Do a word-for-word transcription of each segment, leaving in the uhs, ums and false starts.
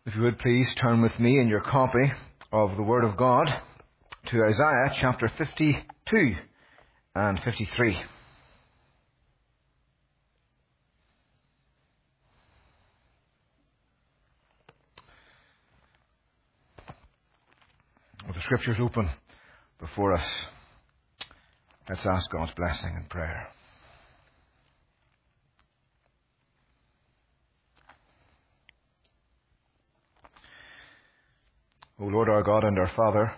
If you would please turn with me in your copy of the Word of God to Isaiah chapter fifty-two and fifty-three. With the Scriptures open before us, let's ask God's blessing and prayer. O Lord our God and our Father,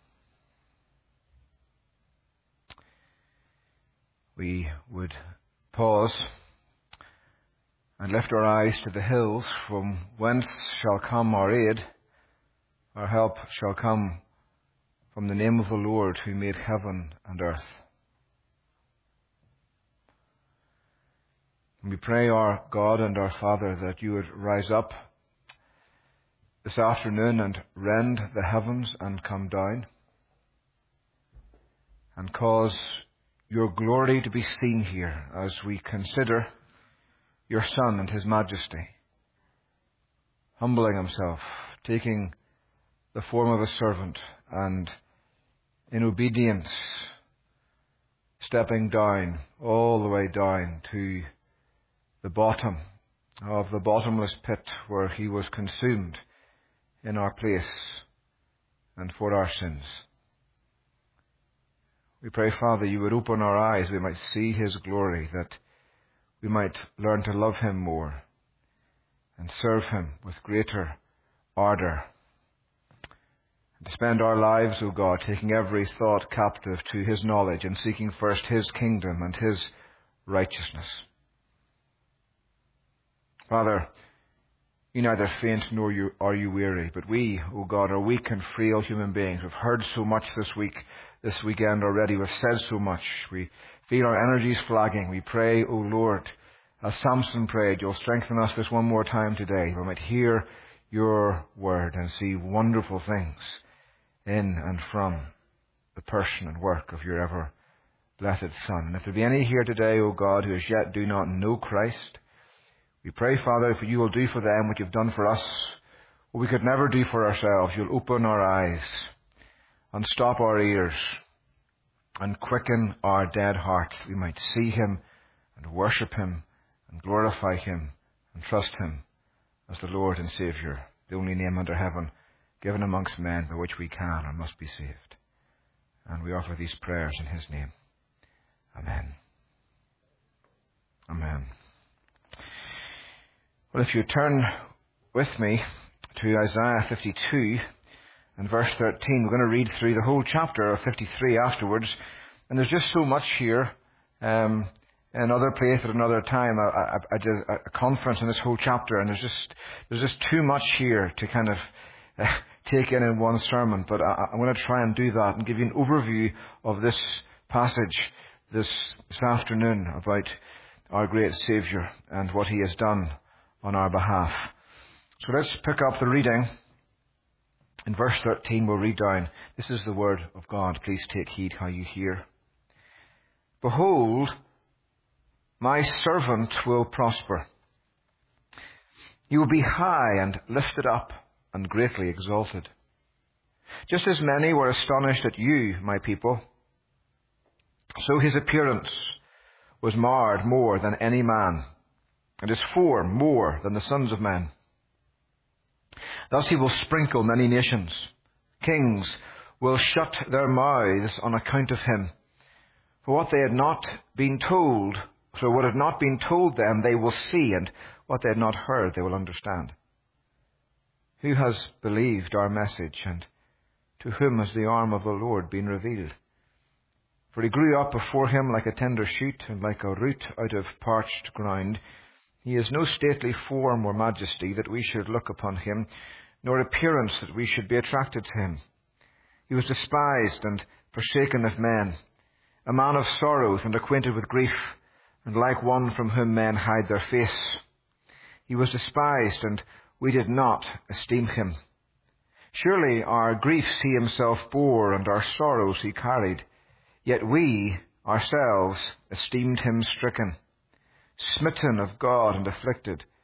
we would pause and lift our eyes to the hills, from whence shall come our aid. Our help shall come from the name of the Lord, who made heaven and earth. And we pray, our God and our Father, that you would rise up this afternoon and rend the heavens and come down and cause your glory to be seen here as we consider your Son and his majesty, humbling himself, taking the form of a servant, and in obedience stepping down, all the way down to the bottom of the bottomless pit where he was consumed in our place and for our sins. We pray, Father, you would open our eyes, we might see his glory, that we might learn to love him more and serve him with greater ardour. And to spend our lives, O God, taking every thought captive to his knowledge and seeking first his kingdom and his righteousness. Father, you neither faint nor you, are you weary, but we, O God, are weak and frail human beings. We've heard so much this week, this weekend already. We've said so much. We feel our energies flagging. We pray, O Lord, as Samson prayed, you'll strengthen us this one more time today. We might hear your word and see wonderful things in and from the person and work of your ever blessed Son. And if there be any here today, O God, who as yet do not know Christ, we pray, Father, if you will do for them what you've done for us, what we could never do for ourselves. You'll open our eyes, unstop our ears, and quicken our dead hearts, that we might see him and worship him and glorify him and trust him as the Lord and Saviour, the only name under heaven given amongst men by which we can and must be saved. And we offer these prayers in his name. Amen. Amen. Well, if you turn with me to Isaiah fifty-two and verse thirteen, we're going to read through the whole chapter of fifty-three afterwards. And there's just so much here. Um, in another place at another time, I, I, I did a conference on this whole chapter, and there's just there's just too much here to kind of uh, take in in one sermon. But I, I'm going to try and do that and give you an overview of this passage this, this afternoon about our great Saviour and what he has done on our behalf. So let's pick up the reading. In verse thirteen, we'll read down. This is the word of God. Please take heed how you hear. Behold, my servant will prosper. He will be high and lifted up and greatly exalted. Just as many were astonished at you, my people, so his appearance was marred more than any man, and his form more than the sons of men. Thus he will sprinkle many nations. Kings will shut their mouths on account of him. For what they had not been told, so what had not been told them, they will see, and what they had not heard, they will understand. Who has believed our message, and to whom has the arm of the Lord been revealed? For he grew up before him like a tender shoot, and like a root out of parched ground. He has no stately form or majesty that we should look upon him, nor appearance that we should be attracted to him. He was despised and forsaken of men, a man of sorrows and acquainted with grief, and like one from whom men hide their face. He was despised, and we did not esteem him. Surely our griefs he himself bore, and our sorrows he carried. Yet we ourselves esteemed him stricken, smitten of God and afflicted.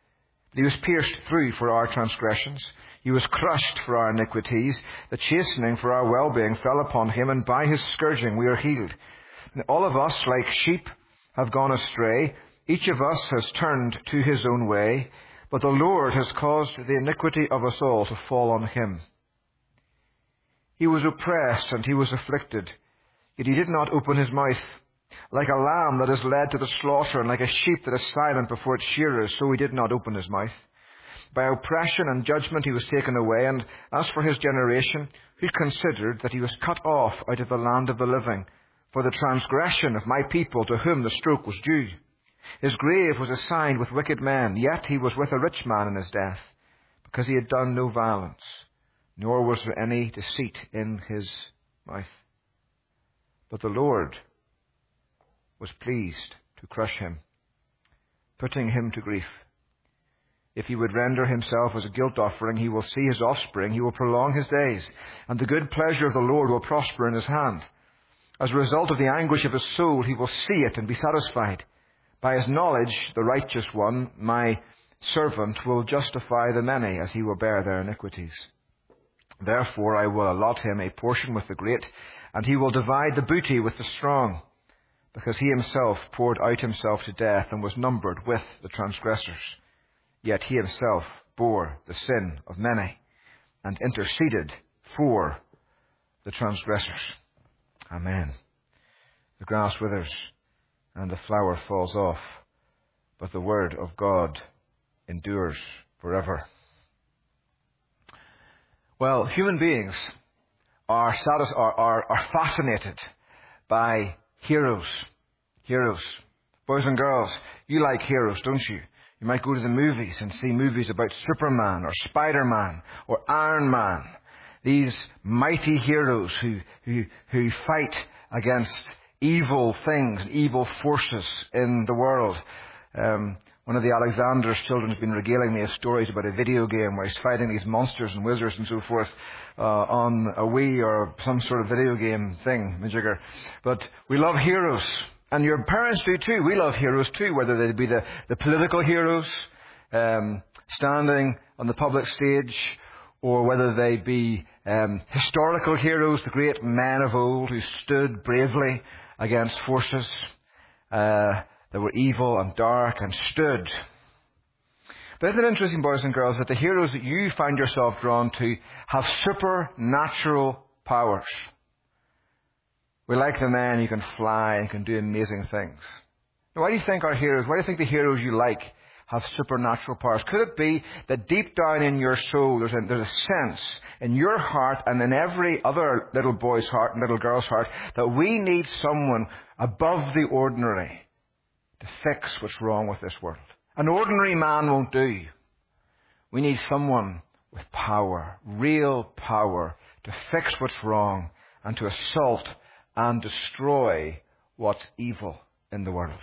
He was pierced through for our transgressions. He was crushed for our iniquities. The chastening for our well-being fell upon him, and by his scourging we are healed. And all of us, like sheep, have gone astray. Each of us has turned to his own way, but the Lord has caused the iniquity of us all to fall on him. He was oppressed and he was afflicted, yet he did not open his mouth. Like a lamb that is led to the slaughter, and like a sheep that is silent before its shearers, so he did not open his mouth. By oppression and judgment he was taken away, and as for his generation, who considered that he was cut off out of the land of the living, for the transgression of my people to whom the stroke was due. His grave was assigned with wicked men, yet he was with a rich man in his death, because he had done no violence, nor was there any deceit in his mouth. But the Lord was pleased to crush him, putting him to grief. If he would render himself as a guilt offering, he will see his offspring, he will prolong his days, and the good pleasure of the Lord will prosper in his hand. As a result of the anguish of his soul, he will see it and be satisfied. By his knowledge, the righteous one, my servant, will justify the many, as he will bear their iniquities. Therefore I will allot him a portion with the great, and he will divide the booty with the strong, because he himself poured out himself to death and was numbered with the transgressors. Yet he himself bore the sin of many and interceded for the transgressors. Amen. The grass withers and the flower falls off, but the word of God endures forever. Well, human beings are, satis- are, are, are fascinated by heroes. Heroes. Boys and girls, you like heroes, don't you? You might go to the movies and see movies about Superman or Spider-Man or Iron Man. These mighty heroes who, who, who fight against evil things, evil forces in the world. Um, one of the Alexander's children has been regaling me of stories about a video game where he's fighting these monsters and wizards and so forth uh, on a Wii or some sort of video game thing, majigger. But we love heroes. And your parents do too. We love heroes too, whether they be the, the political heroes um, standing on the public stage, or whether they be um, historical heroes, the great men of old who stood bravely against forces uh, that were evil and dark and stood. But isn't it interesting, boys and girls, that the heroes that you find yourself drawn to have supernatural powers? We like the men who can fly and can do amazing things. Now, why do you think our heroes, why do you think the heroes you like have supernatural powers? Could it be that deep down in your soul there's a, there's a sense in your heart and in every other little boy's heart and little girl's heart that we need someone above the ordinary to fix what's wrong with this world? An ordinary man won't do. We need someone with power, real power, to fix what's wrong and to assault and destroy what's evil in the world.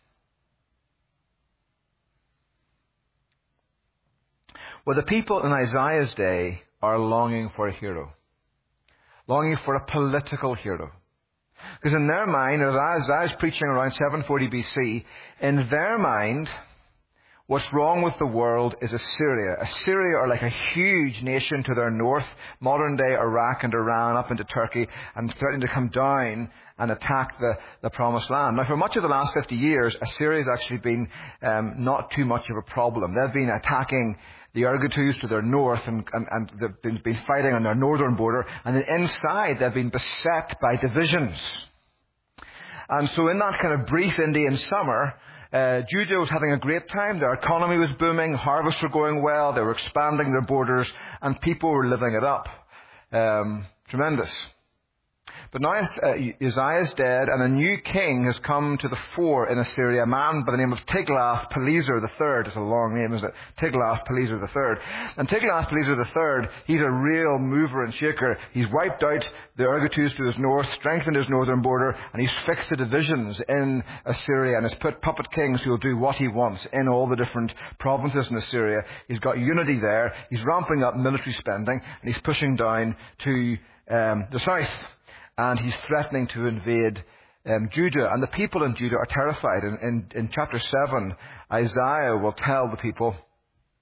Well, the people in Isaiah's day are longing for a hero, longing for a political hero. Because in their mind, as Isaiah's preaching around seven forty B C, in their mind, what's wrong with the world is Assyria. Assyria are like a huge nation to their north, modern-day Iraq and Iran, up into Turkey, and threatening to come down and attack the, the Promised Land. Now, for much of the last fifty years, Assyria has actually been um, not too much of a problem. They've been attacking the Argotus to their north, and, and, and they've been, been fighting on their northern border, and then inside they've been beset by divisions. And so in that kind of brief Indian summer, Uh, Judah was having a great time. Their economy was booming. Harvests were going well. They were expanding their borders, and people were living it up. Um, tremendous. But now uh, Uzziah's dead, and a new king has come to the fore in Assyria, a man by the name of Tiglath-Pileser the third. It's a long name, isn't it? Tiglath-Pileser the third. And Tiglath-Pileser the third, he's a real mover and shaker. He's wiped out the Argotus to his north, strengthened his northern border, and he's fixed the divisions in Assyria, and has put puppet kings who will do what he wants in all the different provinces in Assyria. He's got unity there. He's ramping up military spending, and he's pushing down to um, the south. And he's threatening to invade um, Judah. And the people in Judah are terrified. In, in, in chapter seven, Isaiah will tell the people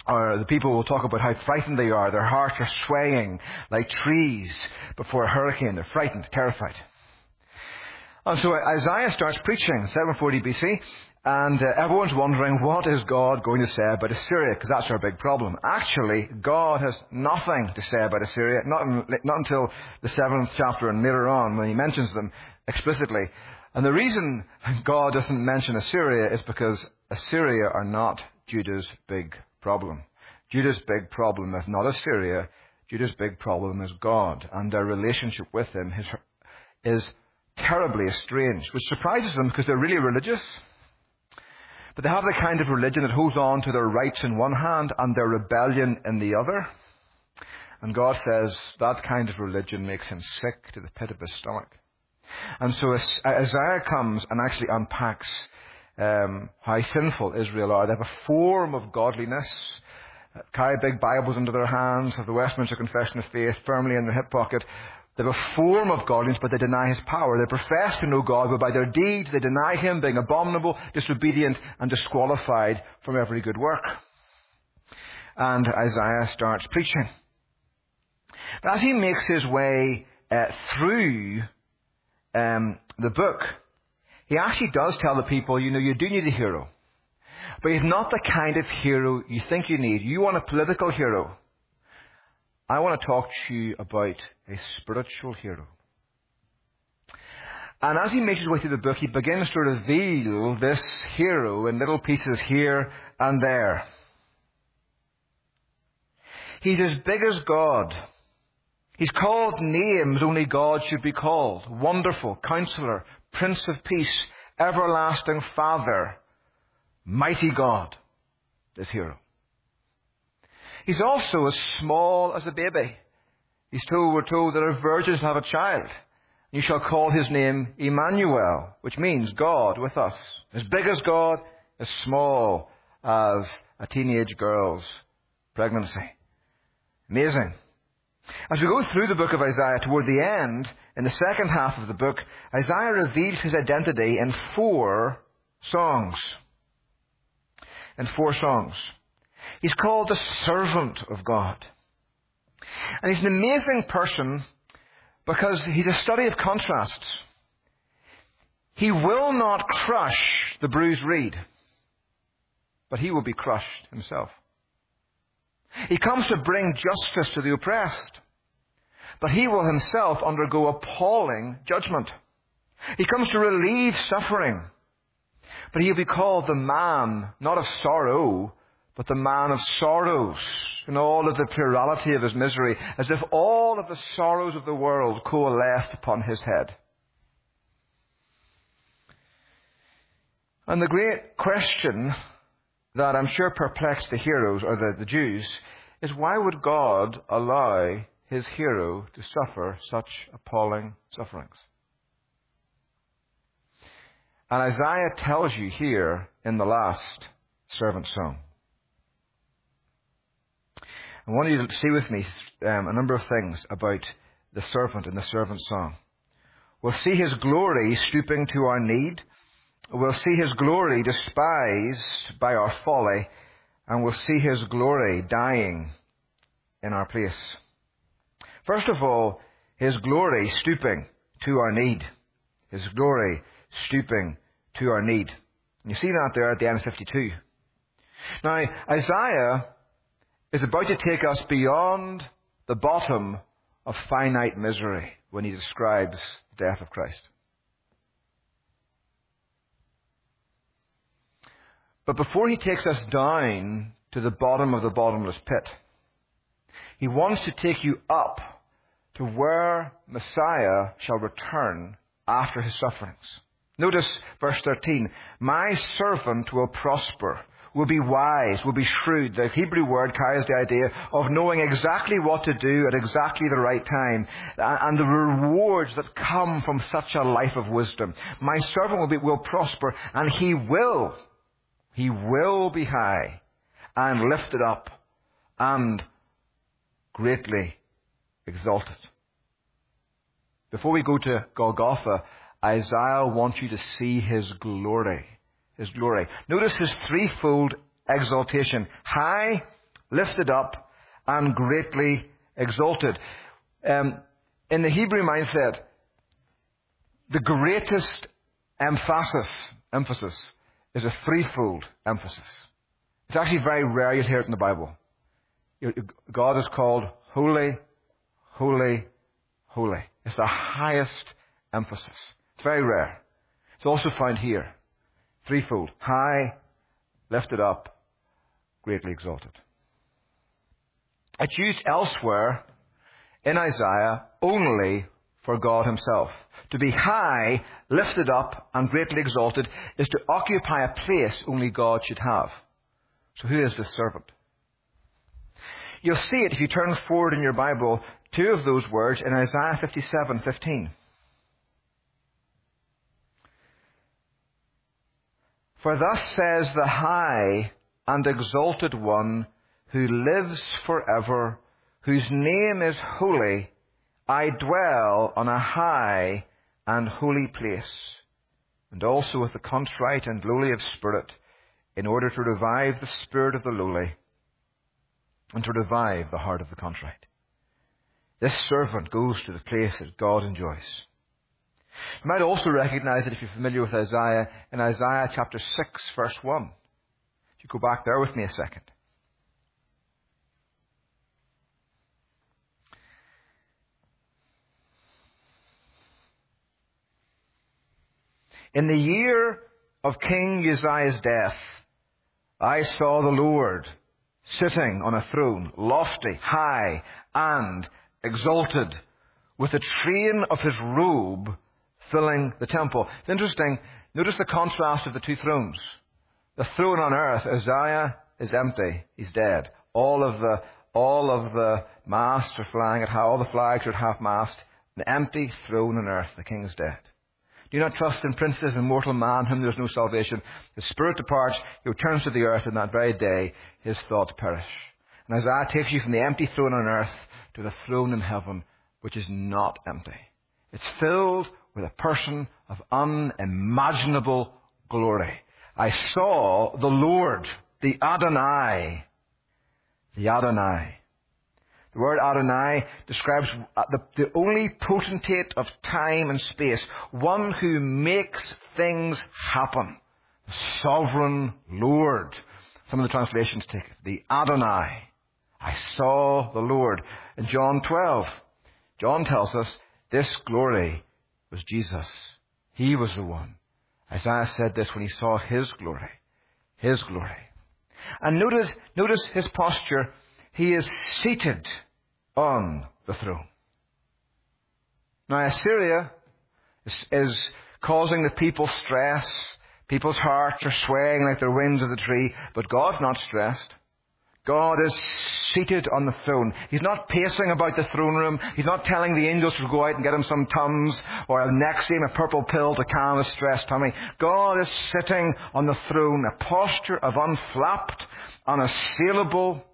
Or the people will talk about how frightened they are. Their hearts are swaying like trees before a hurricane. They're frightened, terrified. And so Isaiah starts preaching, seven forty B C, and uh, everyone's wondering, what is God going to say about Assyria? Because that's our big problem. Actually, God has nothing to say about Assyria, not, in, not until the seventh chapter and later on when he mentions them explicitly. And the reason God doesn't mention Assyria is because Assyria are not Judah's big problem. Judah's big problem is not Assyria. Judah's big problem is God, and their relationship with him is, is terribly estranged, which surprises them because they're really religious. But they have the kind of religion that holds on to their rights in one hand and their rebellion in the other. And God says that kind of religion makes him sick to the pit of his stomach. And so Isaiah comes and actually unpacks um, how sinful Israel are. They have a form of godliness, carry big Bibles into their hands, have the Westminster Confession of Faith firmly in their hip pocket. They have a form of godliness, but they deny his power. They profess to know God, but by their deeds they deny him, being abominable, disobedient, and disqualified from every good work. And Isaiah starts preaching. But as he makes his way uh, through um, the book, he actually does tell the people, you know, you do need a hero. But he's not the kind of hero you think you need. You want a political hero. I want to talk to you about a spiritual hero. And as he makes his way through the book, he begins to reveal this hero in little pieces here and there. He's as big as God. He's called names only God should be called. Wonderful Counselor, Prince of Peace, Everlasting Father, Mighty God, this hero. He's also as small as a baby. He's told, we're told that a virgin shall have a child. You shall call his name Emmanuel, which means God with us. As big as God, as small as a teenage girl's pregnancy. Amazing. As we go through the book of Isaiah toward the end, in the second half of the book, Isaiah reveals his identity in four songs. In four songs. He's called the servant of God. And he's an amazing person because he's a study of contrasts. He will not crush the bruised reed, but he will be crushed himself. He comes to bring justice to the oppressed, but he will himself undergo appalling judgment. He comes to relieve suffering, but he'll be called the man, not of sorrow, but the man of sorrows, in all of the plurality of his misery, as if all of the sorrows of the world coalesced upon his head. And the great question that I'm sure perplexed the heroes, or the, the Jews, is why would God allow his hero to suffer such appalling sufferings? And Isaiah tells you here in the last servant song. I want you to see with me um, a number of things about the servant in the servant song. We'll see his glory stooping to our need. We'll see his glory despised by our folly. And we'll see his glory dying in our place. First of all, his glory stooping to our need. His glory stooping to our need. And you see that there at the end of fifty-two. Now, Isaiah is about to take us beyond the bottom of finite misery when he describes the death of Christ. But before he takes us down to the bottom of the bottomless pit, he wants to take you up to where Messiah shall return after his sufferings. Notice verse thirteen. My servant will prosper, will be wise, will be shrewd. The Hebrew word carries the idea of knowing exactly what to do at exactly the right time, and the rewards that come from such a life of wisdom. My servant will be, will prosper, and he will, he will be high and lifted up and greatly exalted. Before we go to Golgotha, Isaiah wants you to see his glory. His glory. Notice his threefold exaltation. High, lifted up, and greatly exalted. Um, in the Hebrew mindset, the greatest emphasis, emphasis is a threefold emphasis. It's actually very rare you'll hear it in the Bible. God is called holy, holy, holy. It's the highest emphasis. It's very rare. It's also found here. Threefold. High, lifted up, greatly exalted. It's used elsewhere in Isaiah only for God himself. To be high, lifted up, and greatly exalted is to occupy a place only God should have. So who is this servant? You'll see it if you turn forward in your Bible, two of those words in Isaiah fifty-seven fifteen. For thus says the high and exalted one who lives forever, whose name is holy, I dwell on a high and holy place, and also with the contrite and lowly of spirit, in order to revive the spirit of the lowly, and to revive the heart of the contrite. This servant goes to the place that God enjoys. You might also recognize it if you're familiar with Isaiah, in Isaiah chapter six, verse one. If you go back there with me a second. In the year of King Uzziah's death, I saw the Lord sitting on a throne, lofty, high, and exalted, with the train of his robe filling the temple. It's interesting. Notice the contrast of the two thrones. The throne on earth, Uzziah is empty. He's dead. All of the, all of the masts are flying at half, all the flags are at half mast. An empty throne on earth. The king is dead. Do not trust in princes and mortal man, whom there is no salvation. His spirit departs, he returns to the earth, and that very day his thoughts perish. And Isaiah takes you from the empty throne on earth to the throne in heaven, which is not empty. It's filled with a person of unimaginable glory. I saw the Lord, the Adonai, the Adonai. The word Adonai describes the, the only potentate of time and space, one who makes things happen. The sovereign Lord. Some of the translations take it. The Adonai. I saw the Lord. In John twelve, John tells us this glory was Jesus. He was the one. Isaiah said this when he saw his glory. His glory. And notice, notice his posture. He is seated on the throne. Now, Assyria is, is causing the people stress. People's hearts are swaying like the winds of the tree, but God's not stressed. God is seated on the throne. He's not pacing about the throne room. He's not telling the angels to go out and get him some Tums or a Nexium, a purple pill to calm his stressed tummy. God is sitting on the throne, a posture of unflapped, unassailable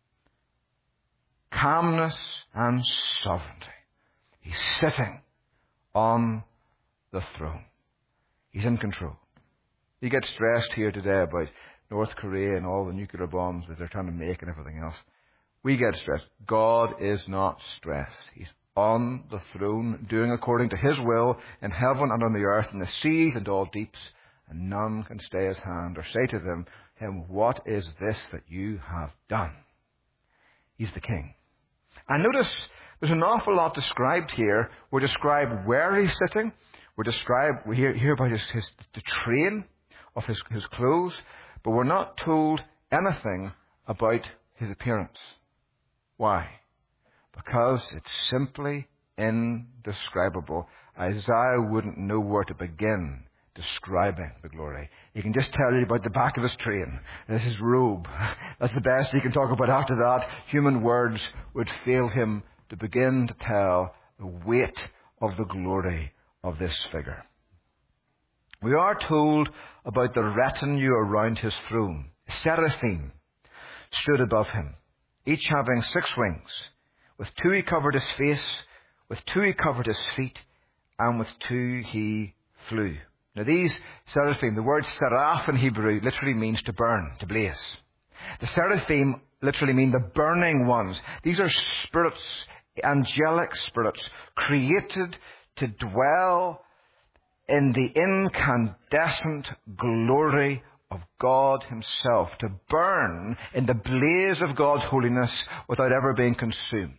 calmness and sovereignty. He's sitting on the throne. He's in control. You get stressed here today about North Korea and all the nuclear bombs that they're trying to make and everything else. We get stressed. God is not stressed. He's on the throne, doing according to his will in heaven and on the earth, in the seas and all deeps, and none can stay his hand or say to them, him, what is this that you have done? He's the king. And notice there's an awful lot described here. We're described where he's sitting. We're described, we hear, hear about his, his, the train of his, his clothes, but we're not told anything about his appearance. Why? Because it's simply indescribable. Isaiah wouldn't know where to begin describing the glory. He can just tell you about the back of his train. That's his robe. That's the best he can talk about. After that, human words would fail him to begin to tell the weight of the glory of this figure. We are told about the retinue around his throne. Seraphim stood above him, each having six wings. With two he covered his face, with two he covered his feet, and with two he flew. Now these seraphim, the word seraph in Hebrew literally means to burn, to blaze. The seraphim literally mean the burning ones. These are spirits, angelic spirits, created to dwell in the incandescent glory of God himself, to burn in the blaze of God's holiness without ever being consumed.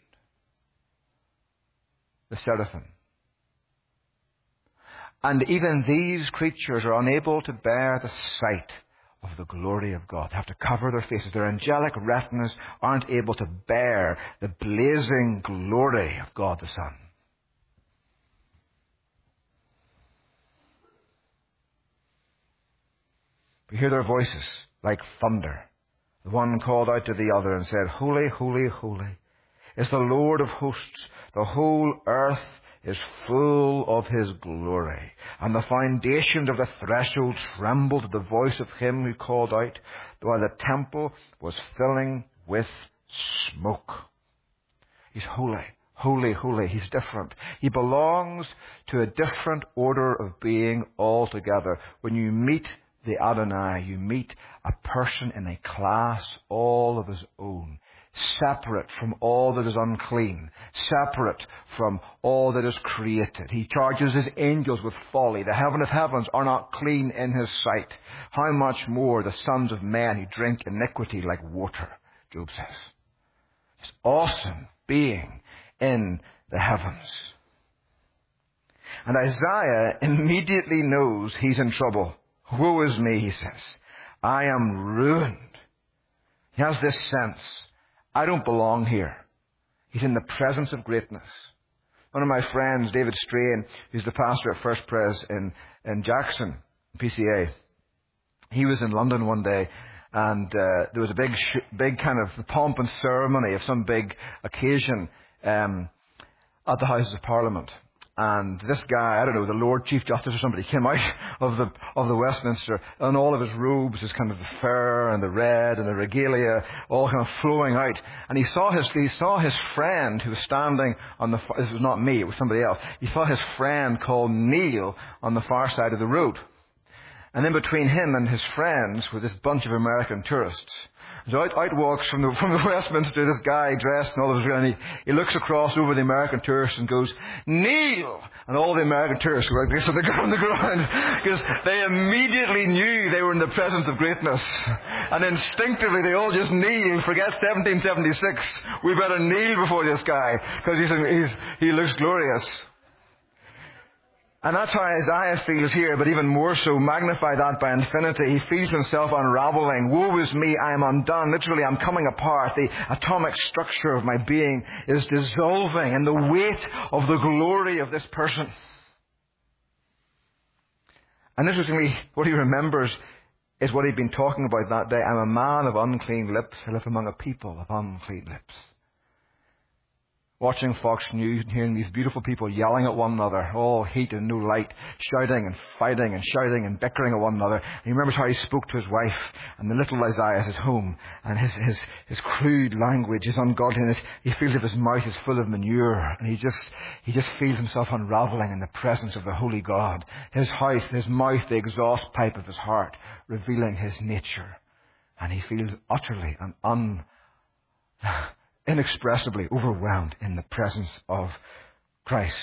The seraphim. And even these creatures are unable to bear the sight of the glory of God. They have to cover their faces. Their angelic retinas aren't able to bear the blazing glory of God the Son. We hear their voices like thunder. The one called out to the other and said, "Holy, holy, holy is the Lord of hosts. The whole earth is full of his glory." And the foundations of the threshold trembled at the voice of him who called out, while the temple was filling with smoke. He's holy, holy, holy. He's different. He belongs to a different order of being altogether. When you meet the Adonai, you meet a person in a class all of his own, separate from all that is unclean, separate from all that is created. He charges his angels with folly. The heaven of heavens are not clean in his sight. How much more the sons of men who drink iniquity like water, Job says. This awesome being in the heavens. And Isaiah immediately knows he's in trouble. "Woe is me," he says. "I am ruined." He has this sense, I don't belong here. He's in the presence of greatness. One of my friends, David Strain, who's the pastor at First Pres in, in Jackson, P C A, he was in London one day, and uh, there was a big, sh- big kind of pomp and ceremony of some big occasion um, at the Houses of Parliament. And this guy, I don't know, the Lord Chief Justice or somebody, came out of the of the Westminster, and all of his robes, his kind of the fur and the red and the regalia, all kind of flowing out. And he saw his he saw his friend who was standing on the this was not me, it was somebody else. He saw his friend called Neil on the far side of the road. And in between him and his friends were this bunch of American tourists. So out, out walks from the, from the Westminster this guy dressed in all of his, and he, he looks across over the American tourists and goes, "Neil!" And all the American tourists were like this on the, on the ground, because they immediately knew they were in the presence of greatness. And instinctively they all just kneeled. Forget seventeen seventy-six. We better kneel before this guy, because he's, he's, he looks glorious. And that's how Isaiah feels here, but even more so, magnify that by infinity. He feels himself unraveling. Woe is me, I am undone. Literally, I'm coming apart. The atomic structure of my being is dissolving in the weight of the glory of this person. And interestingly, what he remembers is what he'd been talking about that day. I'm a man of unclean lips. I live among a people of unclean lips. Watching Fox News and hearing these beautiful people yelling at one another, all heat and no light, shouting and fighting and shouting and bickering at one another. And he remembers how he spoke to his wife, and the little Isaiah at home, and his, his, his crude language, his ungodliness. He feels as if his mouth is full of manure, and he just, he just feels himself unraveling in the presence of the holy God. His house, his mouth, the exhaust pipe of his heart, revealing his nature. And he feels utterly and un... inexpressibly overwhelmed in the presence of Christ.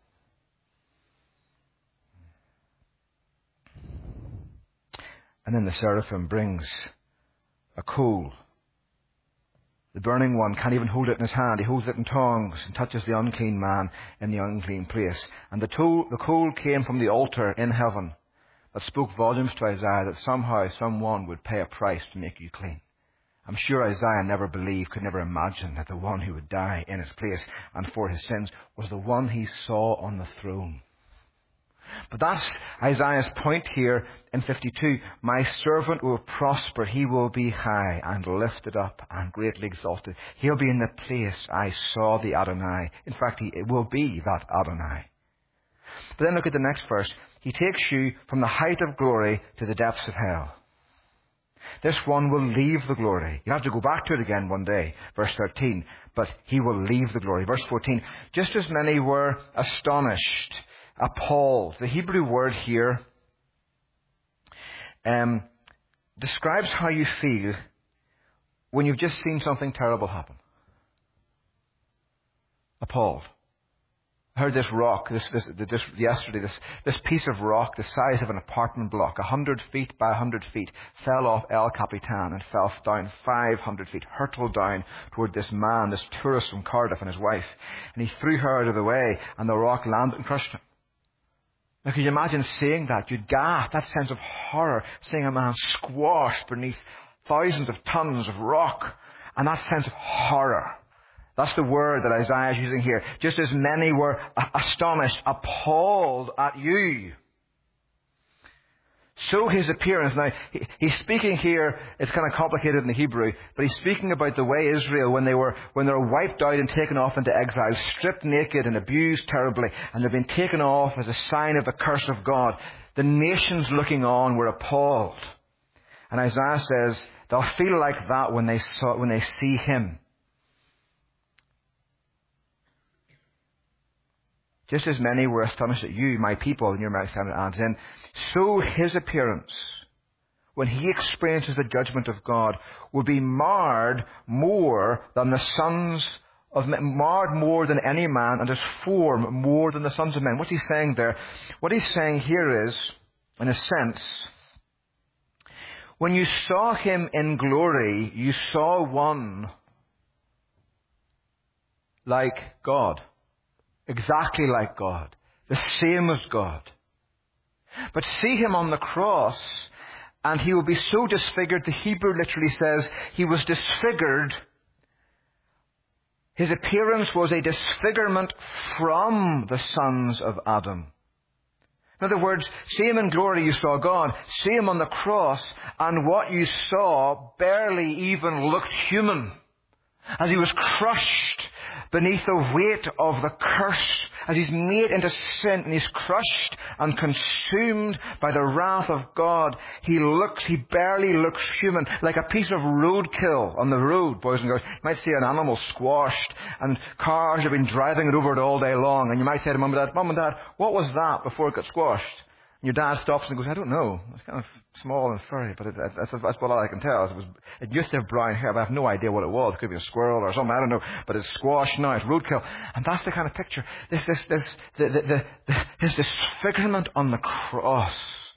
And then the seraphim brings a coal. The burning one can't even hold it in his hand. He holds it in tongs and touches the unclean man in the unclean place. And the, to- the coal came from the altar in heaven that spoke volumes to Isaiah that somehow someone would pay a price to make you clean. I'm sure Isaiah never believed, could never imagine that the one who would die in his place and for his sins was the one he saw on the throne. But that's Isaiah's point here in fifty-two. My servant will prosper. He will be high and lifted up and greatly exalted. He'll be in the place I saw the Adonai. In fact, he it will be that Adonai. But then look at the next verse. He takes you from the height of glory to the depths of hell. This one will leave the glory. You have to go back to it again one day. Verse thirteen. But he will leave the glory. Verse fourteen. Just as many were astonished, appalled. The Hebrew word here um, describes how you feel when you've just seen something terrible happen. Appalled. I heard this rock, this, this, this yesterday, this, this piece of rock the size of an apartment block, a hundred feet by a hundred feet, fell off El Capitan and fell down five hundred feet, hurtled down toward this man, this tourist from Cardiff and his wife. And he threw her out of the way, and the rock landed and crushed him. Now, can you imagine seeing that? You'd gasp, that sense of horror, seeing a man squashed beneath thousands of tons of rock, and that sense of horror. That's the word that Isaiah is using here. Just as many were astonished, appalled at you. So his appearance. Now, he, he's speaking here, it's kind of complicated in the Hebrew, but he's speaking about the way Israel, when they were, when they were wiped out and taken off into exile, stripped naked and abused terribly, and they've been taken off as a sign of the curse of God. The nations looking on were appalled. And Isaiah says, they'll feel like that when they saw, when they see him. Just as many were astonished at you, my people, and your mouth adds in, so his appearance, when he experiences the judgment of God, will be marred more than the sons of men, marred more than any man, and his form more than the sons of men. What's he saying there? What he's saying here is, in a sense, when you saw him in glory, you saw one like God. Exactly like God. The same as God. But see him on the cross, and he will be so disfigured. The Hebrew literally says he was disfigured. His appearance was a disfigurement from the sons of Adam. In other words, see him in glory, you saw God. See him on the cross, and what you saw barely even looked human. As he was crushed beneath the weight of the curse, as he's made into sin and he's crushed and consumed by the wrath of God, he looks, he barely looks human, like a piece of roadkill on the road, boys and girls. You might see an animal squashed and cars have been driving it over it all day long, and you might say to Mum and Dad, Mum and Dad, what was that before it got squashed? And your dad stops and goes, I don't know. It's kind of small and furry, but it, it, that's, that's about all I can tell. It, was, it used to have brown hair, but I have no idea what it was. It could be a squirrel or something, I don't know. But it's squashed now, it's roadkill. And that's the kind of picture. This, this, this, the, the, the, the, his disfigurement on the cross,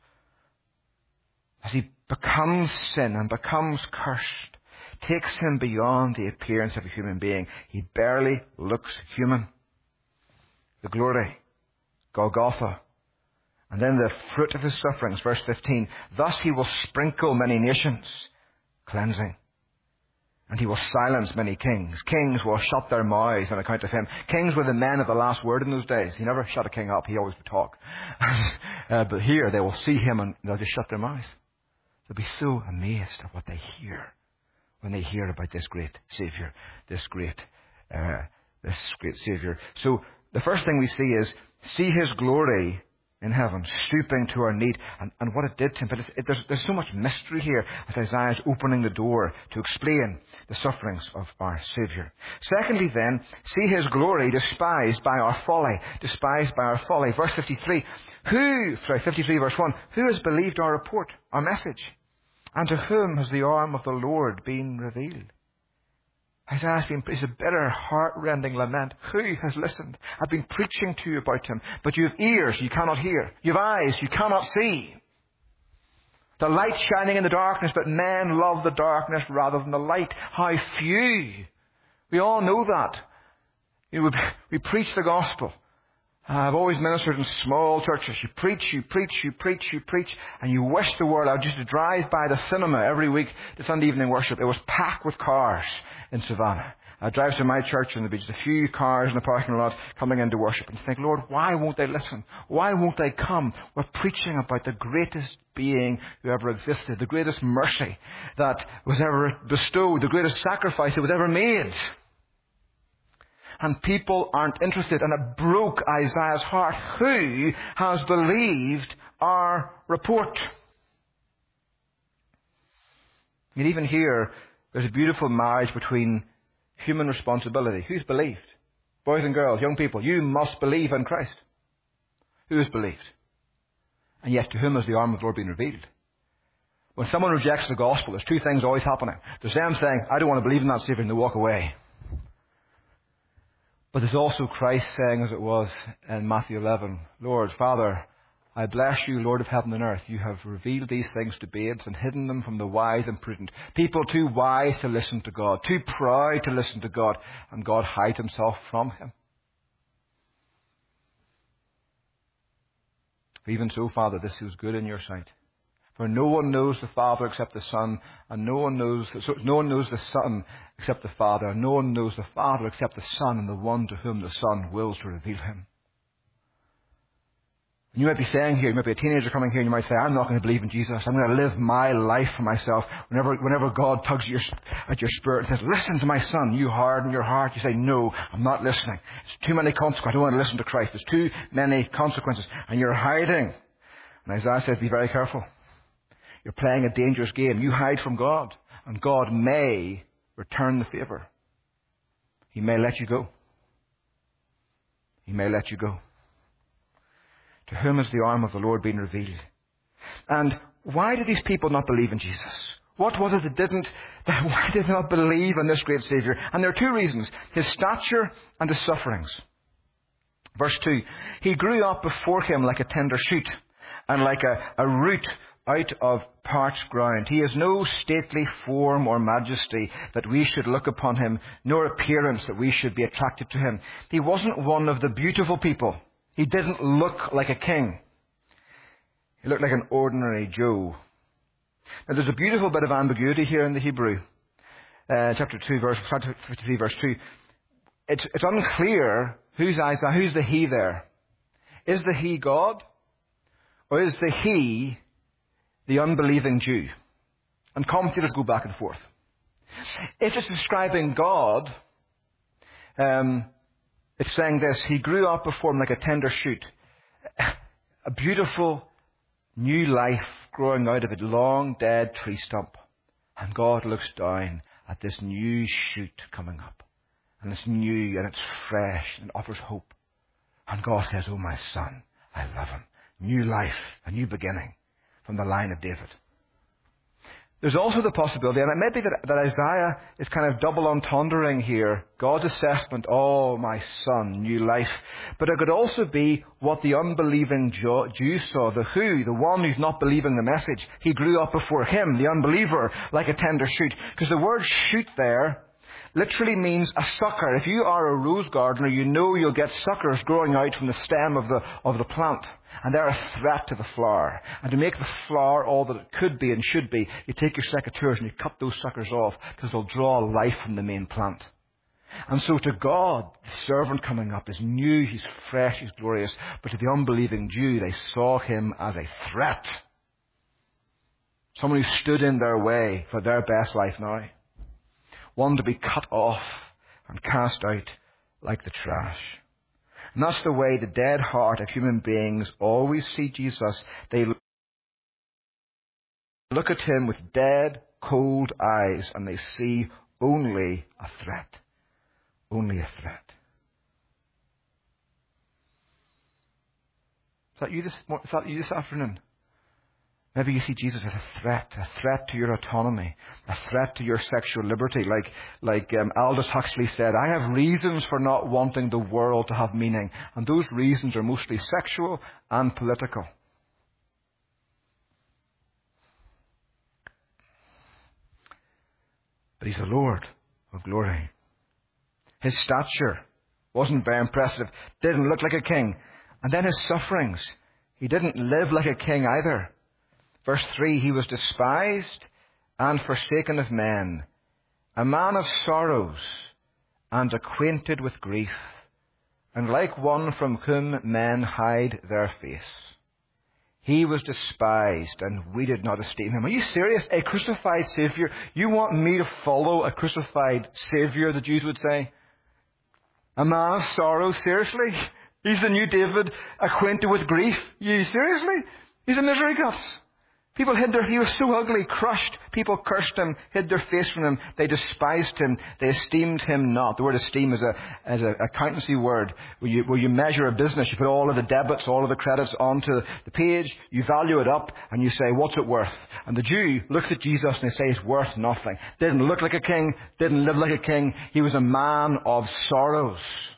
as he becomes sin and becomes cursed, takes him beyond the appearance of a human being. He barely looks human. The glory, Golgotha. And then the fruit of his sufferings, verse fifteen. Thus he will sprinkle many nations, cleansing. And he will silence many kings. Kings will shut their mouths on account of him. Kings were the men of the last word in those days. He never shut a king up. He always would talk. uh, but here they will see him and they'll just shut their mouths. They'll be so amazed at what they hear when they hear about this great Savior, this great, uh, this great Savior. So the first thing we see is see his glory in heaven, stooping to our need, and, and what it did to him. But it's, it, there's, there's so much mystery here as Isaiah is opening the door to explain the sufferings of our Savior. Secondly then, see his glory despised by our folly. Despised by our folly. Verse fifty-three. Who, sorry, fifty-three verse one, who has believed our report, our message? And to whom has the arm of the Lord been revealed? Isaiah's been, it's a bitter, heart-rending lament. Who has listened? I've been preaching to you about him, but you have ears you cannot hear. You have eyes you cannot see. The light shining in the darkness, but men love the darkness rather than the light. How few. We all know that. You know, we, we preach the gospel. I've always ministered in small churches. You preach, you preach, you preach, you preach, and you wish the world. I used to drive by the cinema every week to Sunday evening worship. It was packed with cars in Savannah. I drive to my church and there'd be just a few cars in the parking lot coming in to worship. And think, Lord, why won't they listen? Why won't they come? We're preaching about the greatest being who ever existed, the greatest mercy that was ever bestowed, the greatest sacrifice that was ever made. And people aren't interested, and it broke Isaiah's heart. Who has believed our report? And even here, there's a beautiful marriage between human responsibility. Who's believed? Boys and girls, young people, you must believe in Christ. Who has believed? And yet, to whom has the arm of the Lord been revealed? When someone rejects the gospel, there's two things always happening. There's them saying, I don't want to believe in that Savior, and they walk away. But there's also Christ saying, as it was in Matthew eleven, Lord, Father, I bless you, Lord of heaven and earth. You have revealed these things to babes and hidden them from the wise and prudent. People too wise to listen to God, too proud to listen to God, and God hides himself from him. Even so, Father, this is good in your sight. For no one knows the Father except the Son, and no one knows so no one knows the Son except the Father, and no one knows the Father except the Son, and the one to whom the Son wills to reveal him. And you might be saying here, you might be a teenager coming here, and you might say, I'm not going to believe in Jesus. I'm going to live my life for myself. Whenever whenever God tugs at your, at your spirit and says, listen to my Son, you harden your heart. You say, no, I'm not listening. It's too many consequences. I don't want to listen to Christ. There's too many consequences. And you're hiding. And Isaiah says, be very careful. You're playing a dangerous game. You hide from God, and God may return the favor. He may let you go. He may let you go. To whom has the arm of the Lord been revealed? And why did these people not believe in Jesus? What was it that didn't, that, why did they not believe in this great Savior? And there are two reasons. His stature and his sufferings. Verse two. He grew up before him like a tender shoot, and like a, a root out of parched ground. He has no stately form or majesty that we should look upon him, nor appearance that we should be attracted to him. He wasn't one of the beautiful people. He didn't look like a king. He looked like an ordinary Joe. Now there's a beautiful bit of ambiguity here in the Hebrew. Uh, chapter two, verse fifty-three, verse two. It's, it's unclear who's Isaiah, who's the he there. Is the he God? Or is the he the unbelieving Jew? And commentators go back and forth. If it's describing God, um, it's saying this: he grew up before him like a tender shoot, a beautiful new life growing out of a long dead tree stump. And God looks down at this new shoot coming up, and it's new and it's fresh and offers hope. And God says, "Oh, my son, I love him. New life, a new beginning." From the line of David. There's also the possibility, and it may be that, that Isaiah is kind of double entendring here, God's assessment, oh, my son, new life. But it could also be what the unbelieving Jew saw, the who, the one who's not believing the message. He grew up before him, the unbeliever, like a tender shoot. Because the word shoot there literally means a sucker. If you are a rose gardener, you know you'll get suckers growing out from the stem of the of the plant. And they're a threat to the flower. And to make the flower all that it could be and should be, you take your secateurs and you cut those suckers off because they'll draw life from the main plant. And so to God, the servant coming up is new, he's fresh, he's glorious. But to the unbelieving Jew, they saw him as a threat. Someone who stood in their way for their best life now. One to be cut off and cast out like the trash. And that's the way the dead heart of human beings always see Jesus. They look at him with dead, cold eyes, and they see only a threat. Only a threat. Is that you this, is that you this afternoon? Maybe you see Jesus as a threat, a threat to your autonomy, a threat to your sexual liberty. Like, like um, Aldous Huxley said, I have reasons for not wanting the world to have meaning. And those reasons are mostly sexual and political. But he's the Lord of glory. His stature wasn't very impressive, didn't look like a king. And then his sufferings. He didn't live like a king either. Verse three, he was despised and forsaken of men, a man of sorrows and acquainted with grief, and like one from whom men hide their face. He was despised, and we did not esteem him. Are you serious? A crucified Savior? You want me to follow a crucified Savior, the Jews would say? A man of sorrows? Seriously? He's the new David, acquainted with grief? You seriously? He's a misery guts. People hid their, he was so ugly, crushed. People cursed him, hid their face from him. They despised him. They esteemed him not. The word esteem is a, as a accountancy word where you, where you measure a business. You put all of the debits, all of the credits onto the page. You value it up and you say, what's it worth? And the Jew looks at Jesus and they say it's worth nothing. Didn't look like a king. Didn't live like a king. He was a man of sorrows.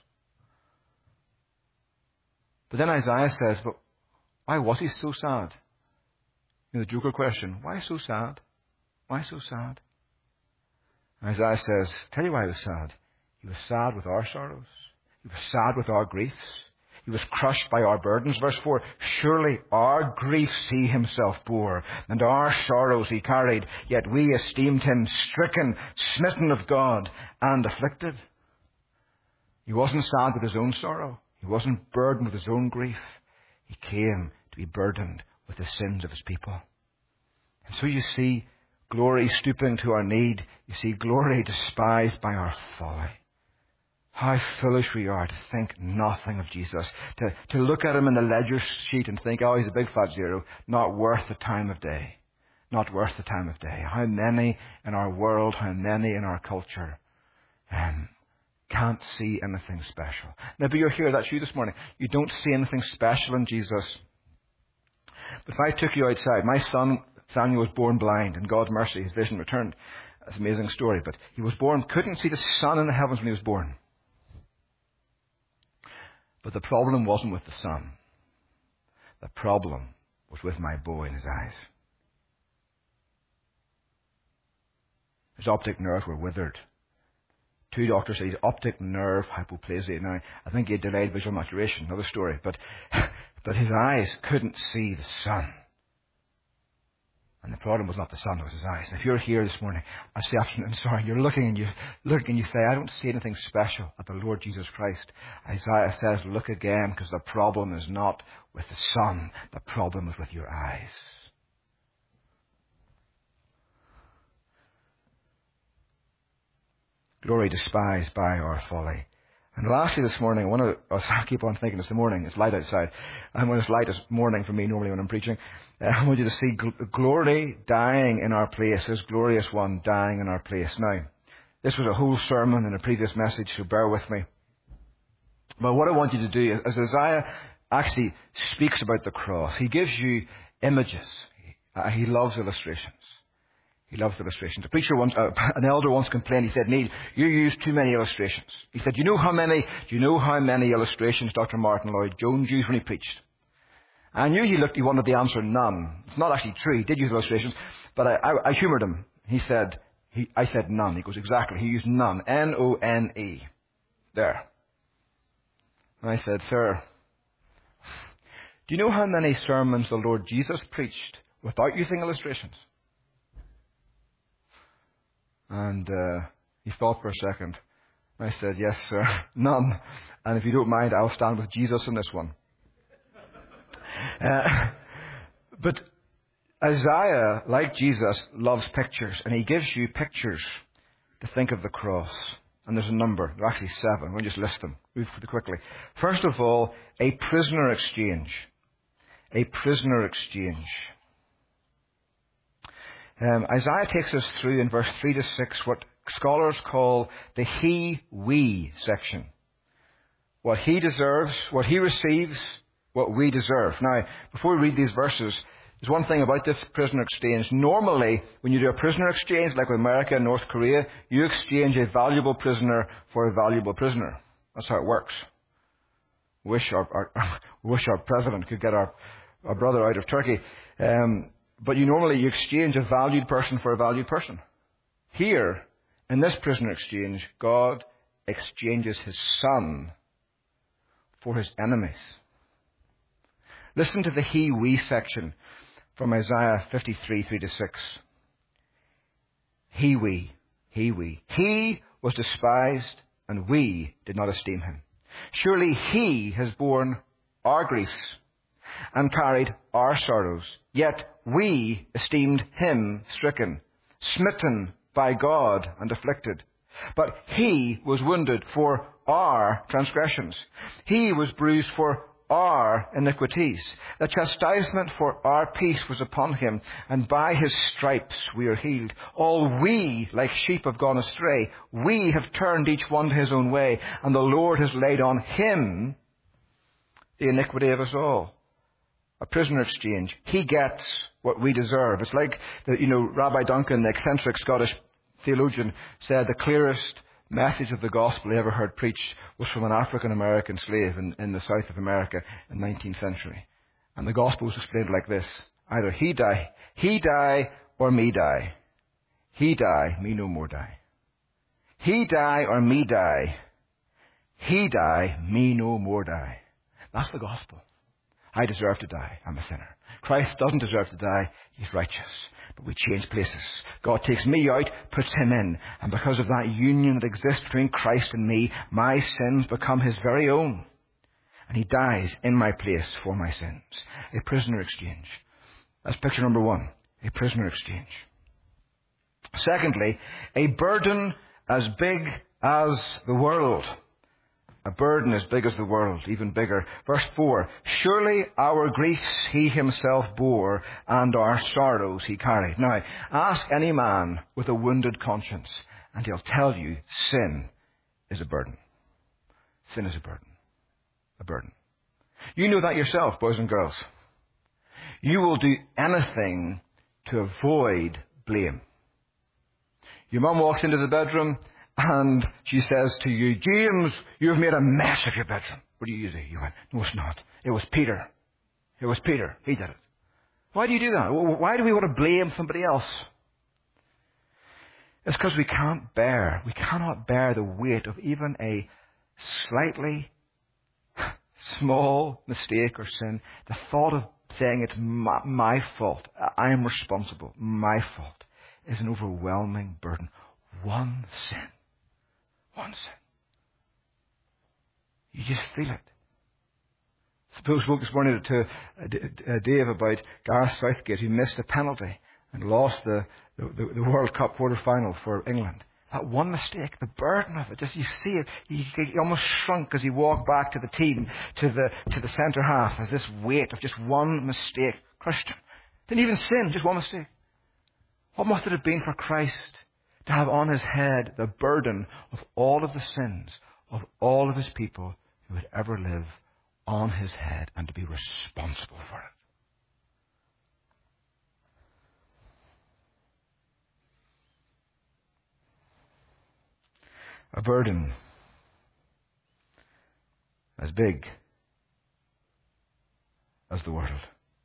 But then Isaiah says, but why was he so sad? You know, the joker question, why so sad? Why so sad? Isaiah says, tell you why he was sad. He was sad with our sorrows. He was sad with our griefs. He was crushed by our burdens. Verse four, surely our griefs he himself bore, and our sorrows he carried, yet we esteemed him stricken, smitten of God, and afflicted. He wasn't sad with his own sorrow. He wasn't burdened with his own grief. He came to be burdened with the sins of his people. And so you see glory stooping to our need. You see glory despised by our folly. How foolish we are to think nothing of Jesus. To, to look at him in the ledger sheet and think, oh, he's a big fat zero. Not worth the time of day. Not worth the time of day. How many in our world, how many in our culture um, can't see anything special. Maybe you're here, that's you this morning. You don't see anything special in Jesus. But if I took you outside, my son Samuel was born blind, and God's mercy, his vision returned. That's an amazing story. But he was born, couldn't see the sun in the heavens when he was born. But the problem wasn't with the sun. The problem was with my boy in his eyes. His optic nerves were withered. Two doctors said optic nerve hypoplasia. Now, I think he had delayed visual maturation, another story. But, but his eyes couldn't see the sun. And the problem was not the sun, it was his eyes. And if you're here this morning, I say, I'm sorry, you're looking and you look and you say, I don't see anything special at the Lord Jesus Christ. Isaiah says, look again, because the problem is not with the sun. The problem is with your eyes. Glory despised by our folly. And lastly this morning, I want to, I keep on thinking it's the morning, it's light outside. And when it's light, it's morning for me normally when I'm preaching. Uh, I want you to see gl- glory dying in our place, this glorious one dying in our place. Now, this was a whole sermon in a previous message, so bear with me. But what I want you to do, as Isaiah actually speaks about the cross, he gives you images. Uh, he loves illustrations. He loves illustrations. A preacher once, uh, an elder once complained. He said, Neil, you use too many illustrations. He said, you know how many, do you know how many illustrations Doctor Martin Lloyd-Jones used when he preached? I knew he looked, he wanted the answer none. It's not actually true. He did use illustrations, but I, I, I humoured him. He said, he, I said none. He goes, exactly. He used none. N O N E. There. And I said, sir, do you know how many sermons the Lord Jesus preached without using illustrations? And uh, he thought for a second. I said, yes, sir, none. And if you don't mind, I'll stand with Jesus in this one. Uh, but Isaiah, like Jesus, loves pictures. And he gives you pictures to think of the cross. And there's a number. There are actually seven. We'll just list them. Move quickly. First of all, a prisoner exchange. A prisoner exchange. Um, Isaiah takes us through in verse three to six what scholars call the he-we section. What he deserves, what he receives, what we deserve. Now, before we read these verses, there's one thing about this prisoner exchange. Normally, when you do a prisoner exchange, like with America and North Korea, you exchange a valuable prisoner for a valuable prisoner. That's how it works. Wish our, our wish our president could get our, our brother out of Turkey. Um, But you normally you exchange a valued person for a valued person. Here, in this prisoner exchange, God exchanges his son for his enemies. Listen to the he-we section from Isaiah fifty-three, three to six. He-we, he-we. He was despised, and we did not esteem him. Surely he has borne our griefs and carried our sorrows. Yet we esteemed him stricken, smitten by God and afflicted. But he was wounded for our transgressions. He was bruised for our iniquities. The chastisement for our peace was upon him, and by his stripes we are healed. All we, like sheep, have gone astray. We have turned each one to his own way, and the Lord has laid on him the iniquity of us all. A prisoner exchange. He gets what we deserve. It's like, the, you know, Rabbi Duncan, the eccentric Scottish theologian, said the clearest message of the gospel he ever heard preached was from an African-American slave in, in the south of America in the nineteenth century. And the gospel was explained like this. Either he die, he die, or me die. He die, me no more die. He die or me die. He die, me no more die. That's the gospel. I deserve to die. I'm a sinner. Christ doesn't deserve to die. He's righteous. But we change places. God takes me out, puts him in. And because of that union that exists between Christ and me, my sins become his very own. And he dies in my place for my sins. A prisoner exchange. That's picture number one. A prisoner exchange. Secondly, a burden as big as the world. A burden as big as the world, even bigger. Verse four, surely our griefs he himself bore, and our sorrows he carried. Now, ask any man with a wounded conscience, and he'll tell you sin is a burden. Sin is a burden. A burden. You know that yourself, boys and girls. You will do anything to avoid blame. Your mum walks into the bedroom, and she says to you, James, you've made a mess of your bedroom. What do you say? You went, no, it's not. It was Peter. It was Peter. He did it. Why do you do that? Why do we want to blame somebody else? It's because we can't bear, we cannot bear the weight of even a slightly small mistake or sin. The thought of saying it's my, my fault, I am responsible, my fault, is an overwhelming burden. One sin. One sin. You just feel it. Suppose we spoke this morning to uh, Dave about Gareth Southgate, who missed a penalty and lost the, the, the World Cup quarter-final for England. That one mistake, the burden of it, just you see it, he, he almost shrunk as he walked back to the team, to the to the centre half, as this weight of just one mistake crushed him. Didn't even sin, just one mistake. What must it have been for Christ to have on his head the burden of all of the sins of all of his people who would ever live on his head, and to be responsible for it? A burden as big as the world.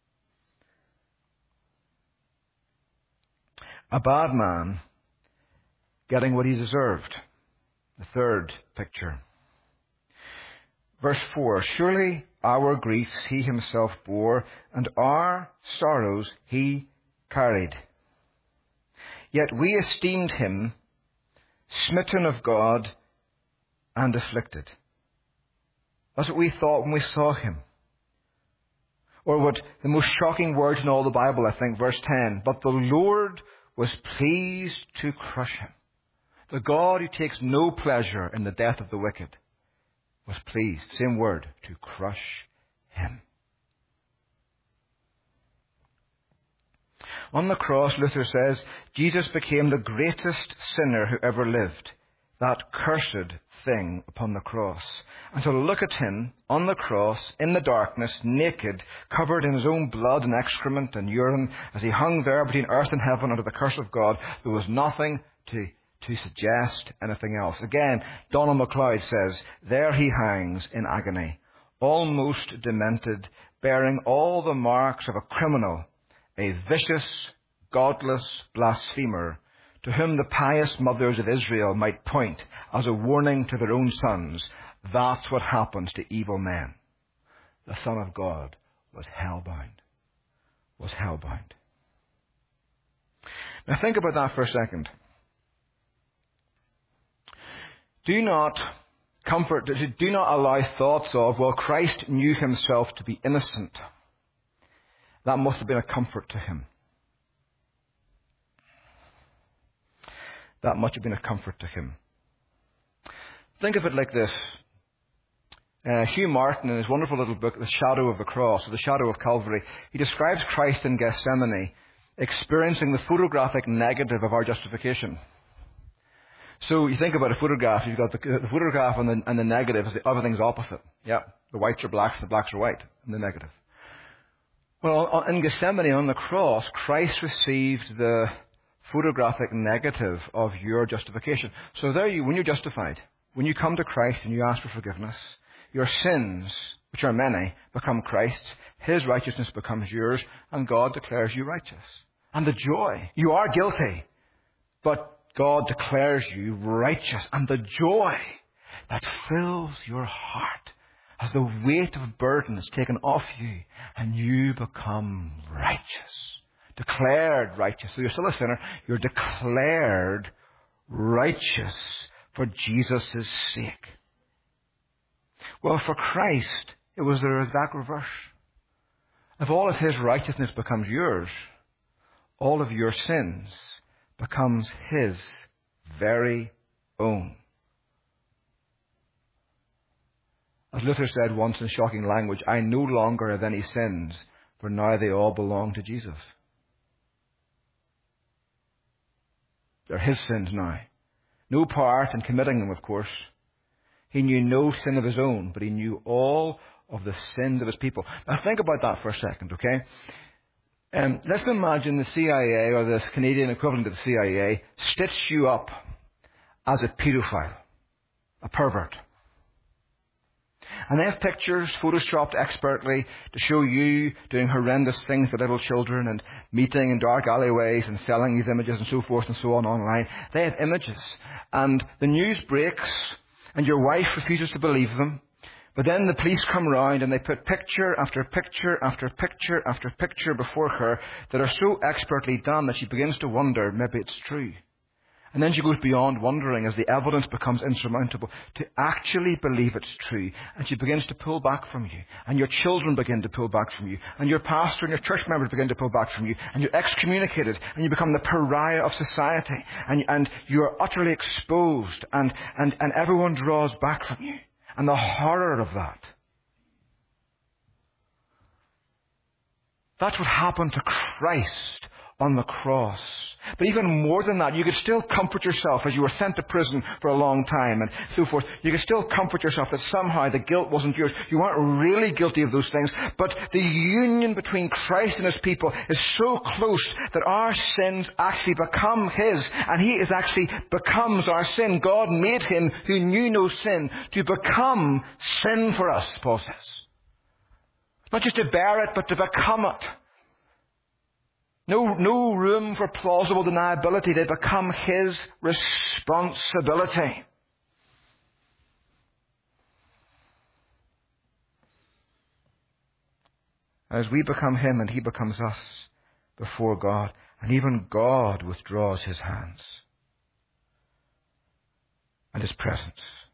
A bad man getting what he deserved. The third picture. Verse four, surely our griefs he himself bore, and our sorrows he carried. Yet we esteemed him smitten of God and afflicted. That's what we thought when we saw him. Or what the most shocking words in all the Bible, I think, verse ten. But the Lord was pleased to crush him. The God who takes no pleasure in the death of the wicked was pleased, same word, to crush him. On the cross, Luther says, Jesus became the greatest sinner who ever lived. That cursed thing upon the cross. And to look at him on the cross, in the darkness, naked, covered in his own blood and excrement and urine, as he hung there between earth and heaven under the curse of God, there was nothing to, to suggest anything else. Again, Donald MacLeod says, there he hangs in agony, almost demented, bearing all the marks of a criminal, a vicious, godless blasphemer, to whom the pious mothers of Israel might point as a warning to their own sons. That's what happens to evil men. The Son of God was hellbound. Was hellbound. Now think about that for a second. Do not comfort, do not allow thoughts of, well, Christ knew himself to be innocent. That must have been a comfort to him. That must have been a comfort to him. Think of it like this. Uh, Hugh Martin, in his wonderful little book, The Shadow of the Cross, or The Shadow of Calvary, he describes Christ in Gethsemane experiencing the photographic negative of our justification. So you think about a photograph, you've got the, the photograph and the, and the negative, is the, everything's opposite. Yeah, the whites are blacks, the blacks are white, and the negative. Well, in Gethsemane on the cross, Christ received the photographic negative of your justification. So there you, when you're justified, when you come to Christ and you ask for forgiveness, your sins, which are many, become Christ's. His righteousness becomes yours, and God declares you righteous. And the joy, you are guilty, but God declares you righteous. And the joy that fills your heart as the weight of burden is taken off you, and you become righteous. Declared righteous. So you're still a sinner, you're declared righteous for Jesus' sake. Well, for Christ, it was the exact reverse. If all of His righteousness becomes yours, all of your sins becomes His very own. As Luther said once in shocking language, I no longer have any sins, for now they all belong to Jesus. They're His sins now. No part in committing them, of course. He knew no sin of His own, but He knew all of the sins of His people. Now think about that for a second, okay? Um, let's imagine the C I A, or the Canadian equivalent of the C I A, stitched you up as a paedophile, a pervert. And they have pictures photoshopped expertly to show you doing horrendous things to little children and meeting in dark alleyways and selling these images and so forth and so on online. They have images. And the news breaks and your wife refuses to believe them. But then the police come round and they put picture after picture after picture after picture before her that are so expertly done that she begins to wonder, maybe it's true. And then she goes beyond wondering as the evidence becomes insurmountable to actually believe it's true. And she begins to pull back from you. And your children begin to pull back from you. And your pastor and your church members begin to pull back from you. And you're excommunicated. And you become the pariah of society. And, and you are utterly exposed. And, and, and everyone draws back from you. And the horror of that. That's what happened to Christ on the cross. But even more than that, you could still comfort yourself as you were sent to prison for a long time and so forth. You could still comfort yourself that somehow the guilt wasn't yours. You weren't really guilty of those things. But the union between Christ and His people is so close that our sins actually become His. And He is actually becomes our sin. God made Him who knew no sin to become sin for us, Paul says. Not just to bear it, but to become it. No, no room for plausible deniability. They become His responsibility. As we become Him and He becomes us before God, and even God withdraws His hands and His presence.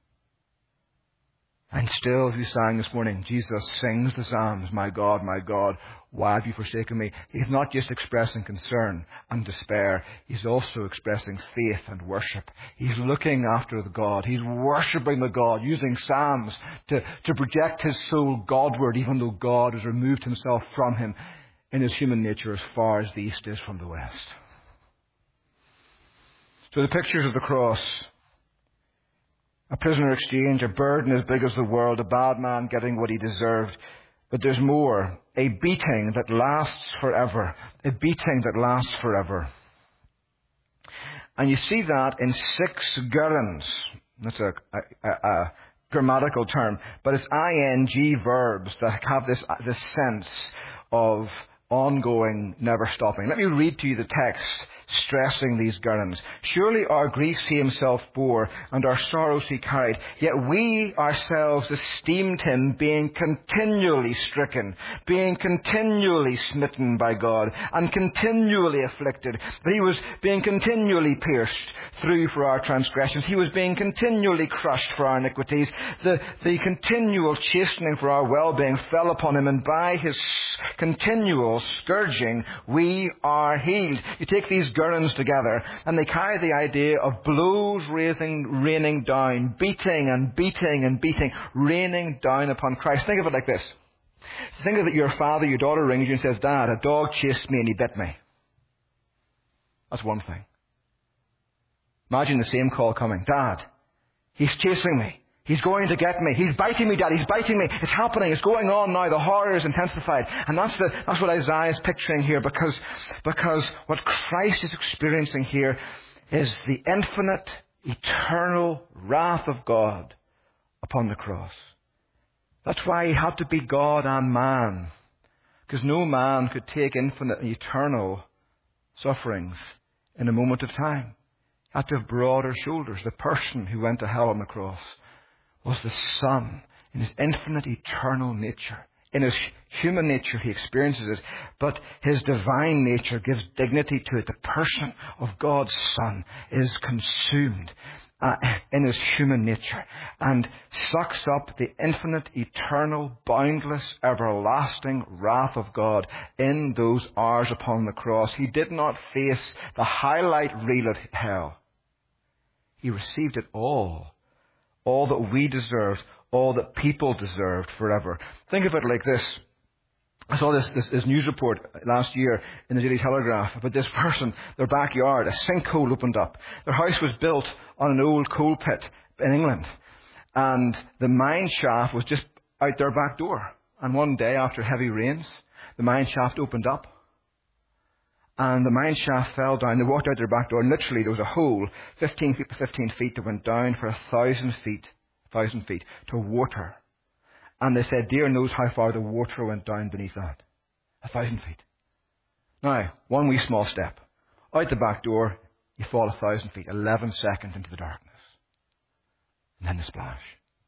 And still, as we sang this morning, Jesus sings the Psalms, my God, my God, why have you forsaken me? He's not just expressing concern and despair. He's also expressing faith and worship. He's looking after the God. He's worshipping the God, using Psalms to, to project his soul Godward, even though God has removed Himself from him in his human nature as far as the east is from the west. So the pictures of the cross: a prisoner exchange, a burden as big as the world, a bad man getting what he deserved. But there's more. A beating that lasts forever. A beating that lasts forever. And you see that in six gerunds. That's a, a, a, a grammatical term. But it's ing verbs that have this, this sense of ongoing, never stopping. Let me read to you the text stressing these gerunds. Surely our griefs He Himself bore, and our sorrows He carried. Yet we ourselves esteemed Him, being continually stricken, being continually smitten by God, and continually afflicted. But He was being continually pierced through for our transgressions. He was being continually crushed for our iniquities. The, the continual chastening for our well-being fell upon Him, and by His continual scourging we are healed. You take these gurnons together, and they carry the idea of blows raising, raining down, beating and beating and beating, raining down upon Christ. Think of it like this. Think of it, your father, your daughter rings you and says, Dad, a dog chased me and he bit me. That's one thing. Imagine the same call coming. Dad, he's chasing me. He's going to get me. He's biting me, Dad. He's biting me. It's happening. It's going on now. The horror is intensified. And that's the, that's what Isaiah is picturing here, because, because what Christ is experiencing here is the infinite, eternal wrath of God upon the cross. That's why he had to be God and man, because no man could take infinite and eternal sufferings in a moment of time. He had to have broader shoulders. The person who went to hell on the cross was the Son in his infinite, eternal nature. In his human nature, he experiences it, but his divine nature gives dignity to it. The person of God's Son is consumed uh, in his human nature and sucks up the infinite, eternal, boundless, everlasting wrath of God in those hours upon the cross. He did not face the highlight reel of hell. He received it all. All that we deserved, all that people deserved forever. Think of it like this. I saw this, this, this news report last year in the Daily Telegraph about this person, their backyard, a sinkhole opened up. Their house was built on an old coal pit in England. And the mine shaft was just out their back door. And one day after heavy rains, the mine shaft opened up. And the mine shaft fell down. They walked out their back door, and literally there was a hole, fifteen feet by fifteen feet, that went down for a thousand feet, thousand feet, to water. And they said, dear knows how far the water went down beneath that. A thousand feet. Now, one wee small step. Out the back door, you fall a thousand feet, eleven seconds into the darkness. And then the splash.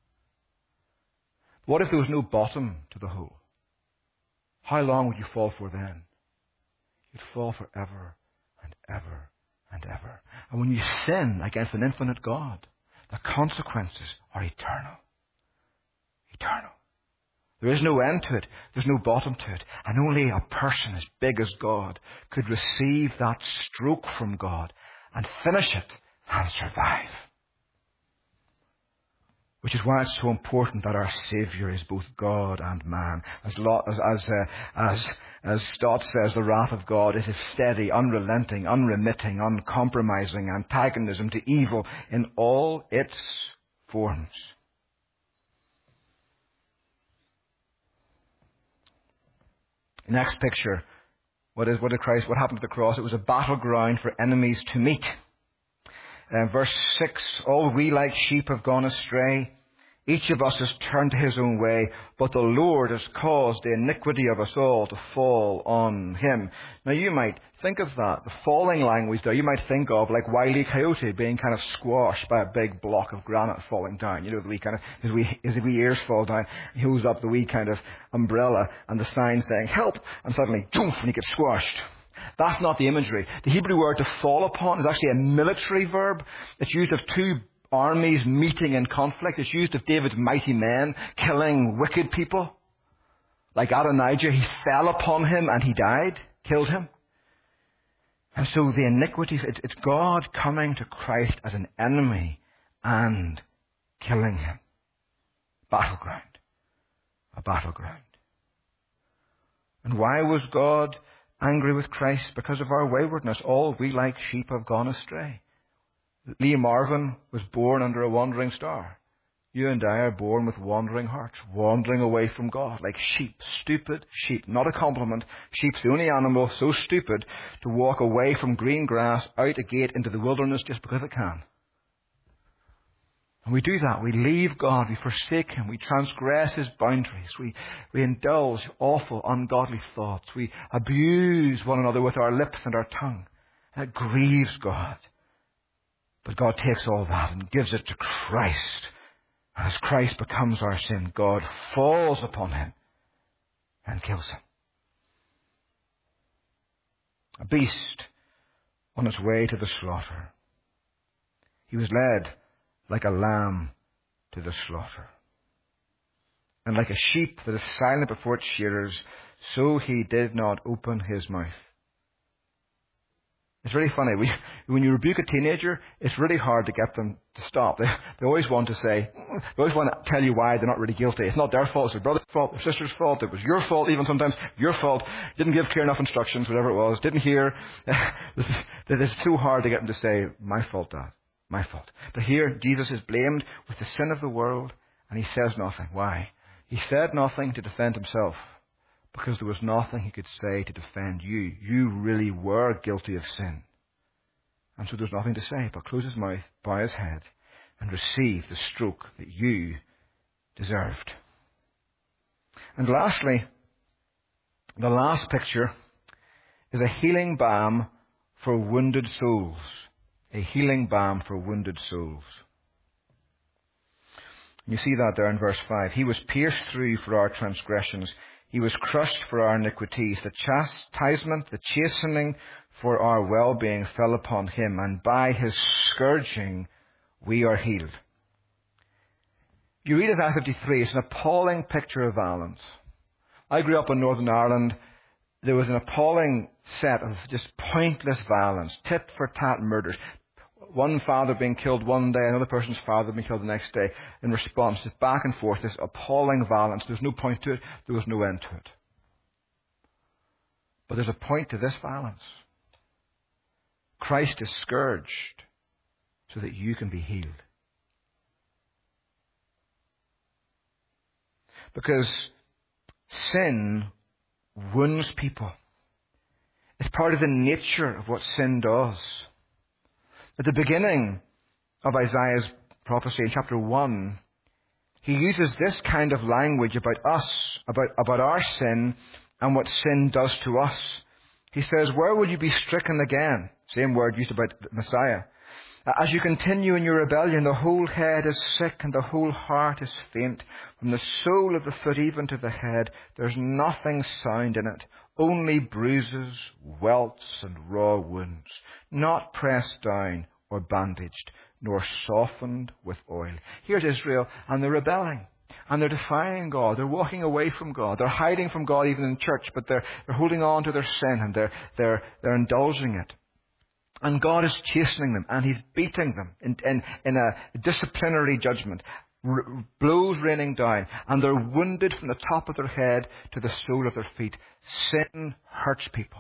What if there was no bottom to the hole? How long would you fall for then? You'd fall forever and ever and ever. And when you sin against an infinite God, the consequences are eternal. Eternal. There is no end to it. There's no bottom to it. And only a person as big as God could receive that stroke from God and finish it and survive. Which is why it's so important that our Saviour is both God and man. As Lot, as as uh, as, as Stott says, the wrath of God is a steady, unrelenting, unremitting, uncompromising antagonism to evil in all its forms. Next picture. What is what did Christ? What happened at the cross? It was a battleground for enemies to meet. Uh, verse six, all we like sheep have gone astray. Each of us has turned to his own way, but the Lord has caused the iniquity of us all to fall on him. Now you might think of that, the falling language there, you might think of like Wile E. Coyote being kind of squashed by a big block of granite falling down. You know, the wee kind of, his wee, his wee ears fall down, he holds up the wee kind of umbrella and the sign saying, help, and suddenly, doof, and he gets squashed. That's not the imagery. The Hebrew word to fall upon is actually a military verb. It's used of two armies meeting in conflict. It's used of David's mighty men killing wicked people. Like Adonijah, he fell upon him and he died, killed him. And so the iniquity, it's God coming to Christ as an enemy and killing him. Battleground. A battleground. And why was God angry with Christ? Because of our waywardness. All we like sheep have gone astray. Lee Marvin was born under a wandering star. You and I are born with wandering hearts, wandering away from God, like sheep, stupid sheep. Not a compliment. Sheep's the only animal so stupid to walk away from green grass, out a gate into the wilderness just because it can. And we do that. We leave God. We forsake him. We transgress his boundaries. We, we indulge awful, ungodly thoughts. We abuse one another with our lips and our tongue. And it grieves God. But God takes all that and gives it to Christ. As Christ becomes our sin, God falls upon him and kills him. A beast on its way to the slaughter. He was led like a lamb to the slaughter. And like a sheep that is silent before its shearers, so he did not open his mouth. It's really funny. We, when you rebuke a teenager, it's really hard to get them to stop. They, they always want to say, they always want to tell you why they're not really guilty. It's not their fault. It's their brother's fault, their sister's fault. It was your fault, even sometimes your fault. Didn't give clear enough instructions, whatever it was. Didn't hear. It's too hard to get them to say, my fault, Dad. My fault. But here, Jesus is blamed with the sin of the world, and he says nothing. Why? He said nothing to defend himself, because there was nothing he could say to defend you. You really were guilty of sin. And so there's nothing to say but close his mouth, bow his head, and receive the stroke that you deserved. And lastly, the last picture is a healing balm for wounded souls. A healing balm for wounded souls. You see that there in verse five. He was pierced through for our transgressions. He was crushed for our iniquities. The chastisement, the chastening for our well-being fell upon him, and by his scourging we are healed. You read Isaiah fifty-three, it's an appalling picture of violence. I grew up in Northern Ireland. There was an appalling set of just pointless violence, tit-for-tat murders. One father being killed one day, another person's father being killed the next day. In response, just back and forth, this appalling violence. There's no point to it. There was no end to it. But there's a point to this violence. Christ is scourged so that you can be healed. Because sin wounds people. It's part of the nature of what sin does. At the beginning of Isaiah's prophecy in chapter one, he uses this kind of language about us, about, about our sin and what sin does to us. He says, where will you be stricken again? Same word used about the Messiah. As you continue in your rebellion, the whole head is sick and the whole heart is faint. From the sole of the foot even to the head, there's nothing sound in it. Only bruises, welts, and raw wounds, not pressed down or bandaged, nor softened with oil. Here's Israel, and they're rebelling. And they're defying God. They're walking away from God. They're hiding from God even in church, but they're, they're holding on to their sin and they're, they're, they're indulging it. And God is chastening them, and he's beating them in, in, in a disciplinary judgment. R- blows raining down, and they're wounded from the top of their head to the sole of their feet. Sin hurts people.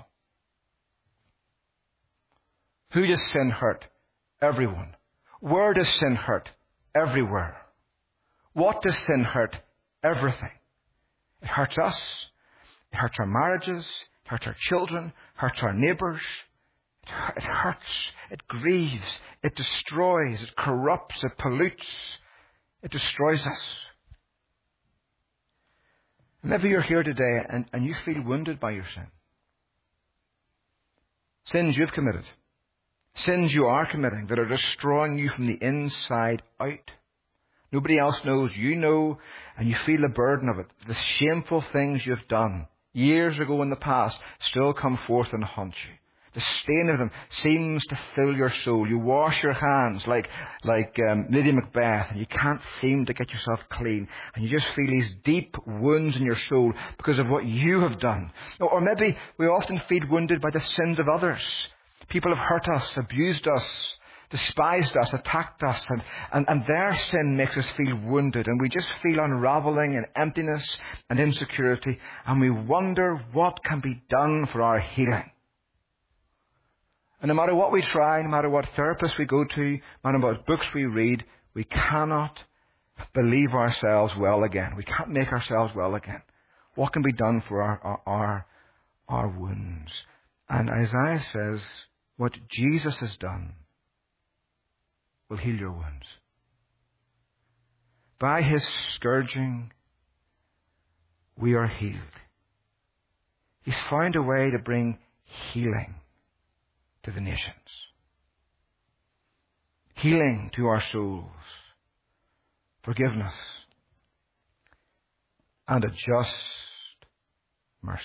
Who does sin hurt? Everyone. Where does sin hurt? Everywhere. What does sin hurt? Everything. It hurts us. It hurts our marriages. It hurts our children. It hurts our neighbours. It hurts. It grieves. It destroys. It corrupts. It pollutes. It destroys us. Maybe you're here today and, and you feel wounded by your sin. Sins you've committed. Sins you are committing that are destroying you from the inside out. Nobody else knows. You know, and you feel the burden of it. The shameful things you've done years ago in the past still come forth and haunt you. The stain of them seems to fill your soul. You wash your hands like like um, Lady Macbeth, and you can't seem to get yourself clean. And you just feel these deep wounds in your soul because of what you have done. Or maybe we often feel wounded by the sins of others. People have hurt us, abused us, despised us, attacked us, and, and, and their sin makes us feel wounded. And we just feel unraveling and emptiness and insecurity. And we wonder what can be done for our healing. And no matter what we try, no matter what therapist we go to, no matter what books we read, we cannot believe ourselves well again. We can't make ourselves well again. What can be done for our, our, our, our wounds? And Isaiah says, what Jesus has done will heal your wounds. By his scourging, we are healed. He's found a way to bring healing to the nations. Healing to our souls. Forgiveness. And a just mercy.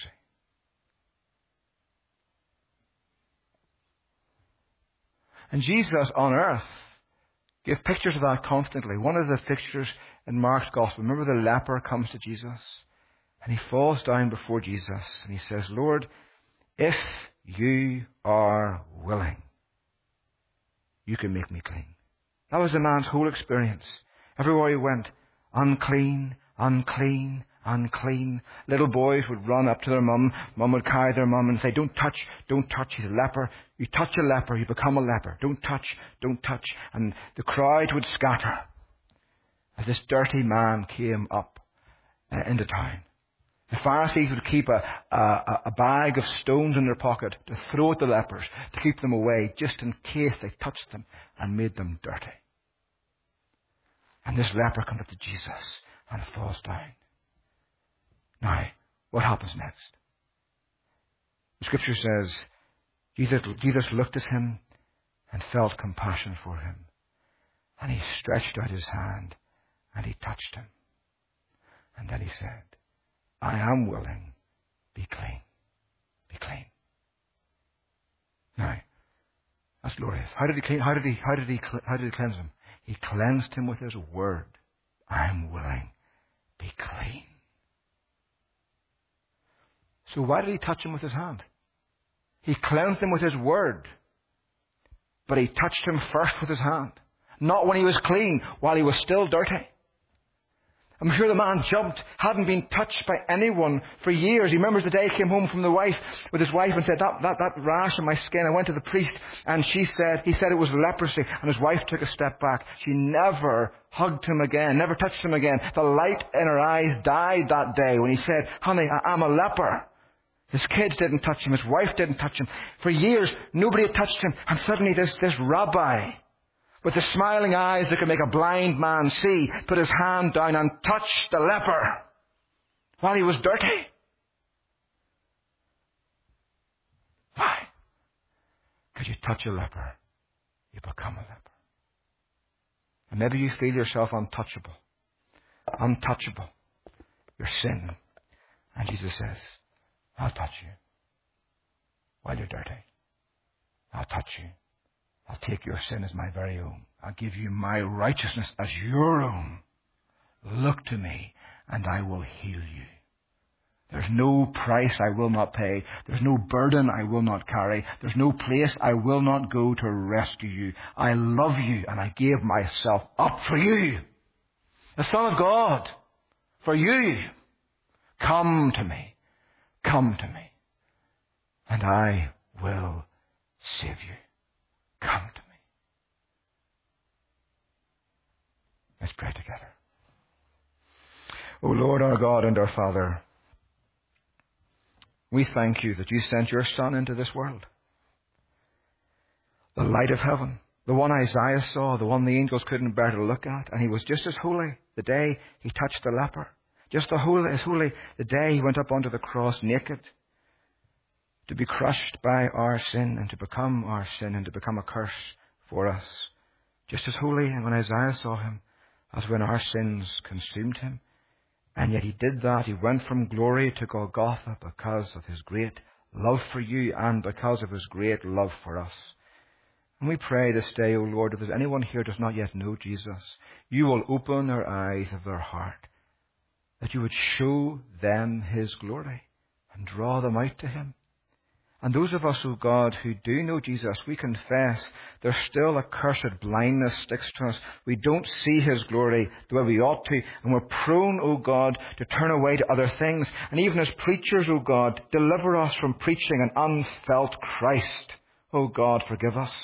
And Jesus on earth gave pictures of that constantly. One of the pictures in Mark's Gospel, remember the leper comes to Jesus and he falls down before Jesus and he says, Lord, if you are willing. You can make me clean. That was the man's whole experience. Everywhere he went, unclean, unclean, unclean. Little boys would run up to their mum. Mum would carry their mum and say, don't touch, don't touch, he's a leper. You touch a leper, you become a leper. Don't touch, don't touch. And the crowd would scatter as this dirty man came up uh, into town. The Pharisees would keep a, a, a bag of stones in their pocket to throw at the lepers, to keep them away, just in case they touched them and made them dirty. And this leper comes up to Jesus and falls down. Now, what happens next? The Scripture says, Jesus, Jesus looked at him and felt compassion for him. And he stretched out his hand and he touched him. And then he said, I am willing, be clean, be clean. Now, that's glorious. How did he clean, how did he, how did he, how did he cleanse him? He cleansed him with his word. I am willing, be clean. So why did he touch him with his hand? He cleansed him with his word. But he touched him first with his hand. Not when he was clean, while he was still dirty. I'm sure the man jumped, hadn't been touched by anyone for years. He remembers the day he came home from the wife, with his wife, and said, that, that, that rash on my skin, I went to the priest, and she said, he said it was leprosy, and his wife took a step back. She never hugged him again, never touched him again. The light in her eyes died that day when he said, honey, I, I'm a leper. His kids didn't touch him, his wife didn't touch him. For years, nobody had touched him, and suddenly this, this rabbi, with the smiling eyes that could make a blind man see, put his hand down and touched the leper while he was dirty. Why? Because you touch a leper, you become a leper. And maybe you feel yourself untouchable. Untouchable. Your sin. And Jesus says, I'll touch you while you're dirty. I'll touch you. I'll take your sin as my very own. I'll give you my righteousness as your own. Look to me and I will heal you. There's no price I will not pay. There's no burden I will not carry. There's no place I will not go to rescue you. I love you and I gave myself up for you. The Son of God, for you. Come to me. Come to me. And I will save you. Come to me. Let's pray together. O Lord, our God and our Father, we thank you that you sent your Son into this world. The light of heaven, the one Isaiah saw, the one the angels couldn't bear to look at, and he was just as holy the day he touched the leper. Just as holy, as holy the day he went up onto the cross naked, to be crushed by our sin and to become our sin and to become a curse for us. Just as holy when Isaiah saw him as when our sins consumed him. And yet he did that. He went from glory to Golgotha because of his great love for you and because of his great love for us. And we pray this day, O Lord, if there's anyone here who does not yet know Jesus, you will open their eyes of their heart, that you would show them his glory and draw them out to him. And those of us, O God, who do know Jesus, we confess there's still a cursed blindness sticks to us. We don't see his glory the way we ought to. And we're prone, O God, to turn away to other things. And even as preachers, O God, deliver us from preaching an unfelt Christ. O God, forgive us.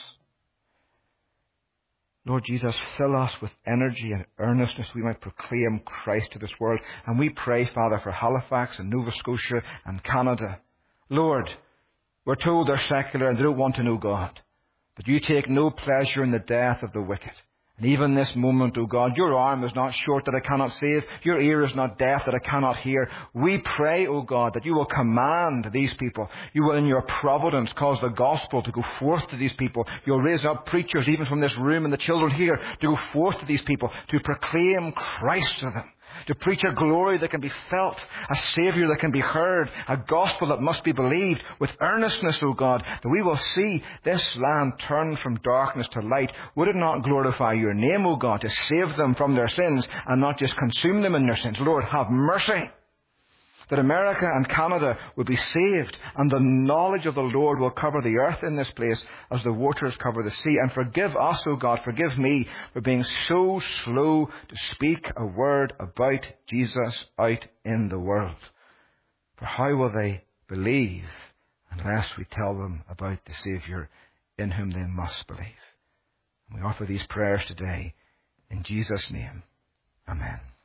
Lord Jesus, fill us with energy and earnestness we might proclaim Christ to this world. And we pray, Father, for Halifax and Nova Scotia and Canada. Lord, we're told they're secular and they don't want to know God. But you take no pleasure in the death of the wicked. And even this moment, O God, your arm is not short that I cannot save. Your ear is not deaf that I cannot hear. We pray, O God, that you will command these people. You will in your providence cause the gospel to go forth to these people. You'll raise up preachers even from this room and the children here to go forth to these people, to proclaim Christ to them. To preach a glory that can be felt, a Saviour that can be heard, a gospel that must be believed with earnestness, O God, that we will see this land turn from darkness to light. Would it not glorify your name, O God, to save them from their sins and not just consume them in their sins? Lord, have mercy. that America and Canada will be saved, and the knowledge of the Lord will cover the earth in this place as the waters cover the sea. And forgive us, O God, forgive me for being so slow to speak a word about Jesus out in the world. For how will they believe unless we tell them about the Saviour in whom they must believe? And we offer these prayers today in Jesus' name. Amen.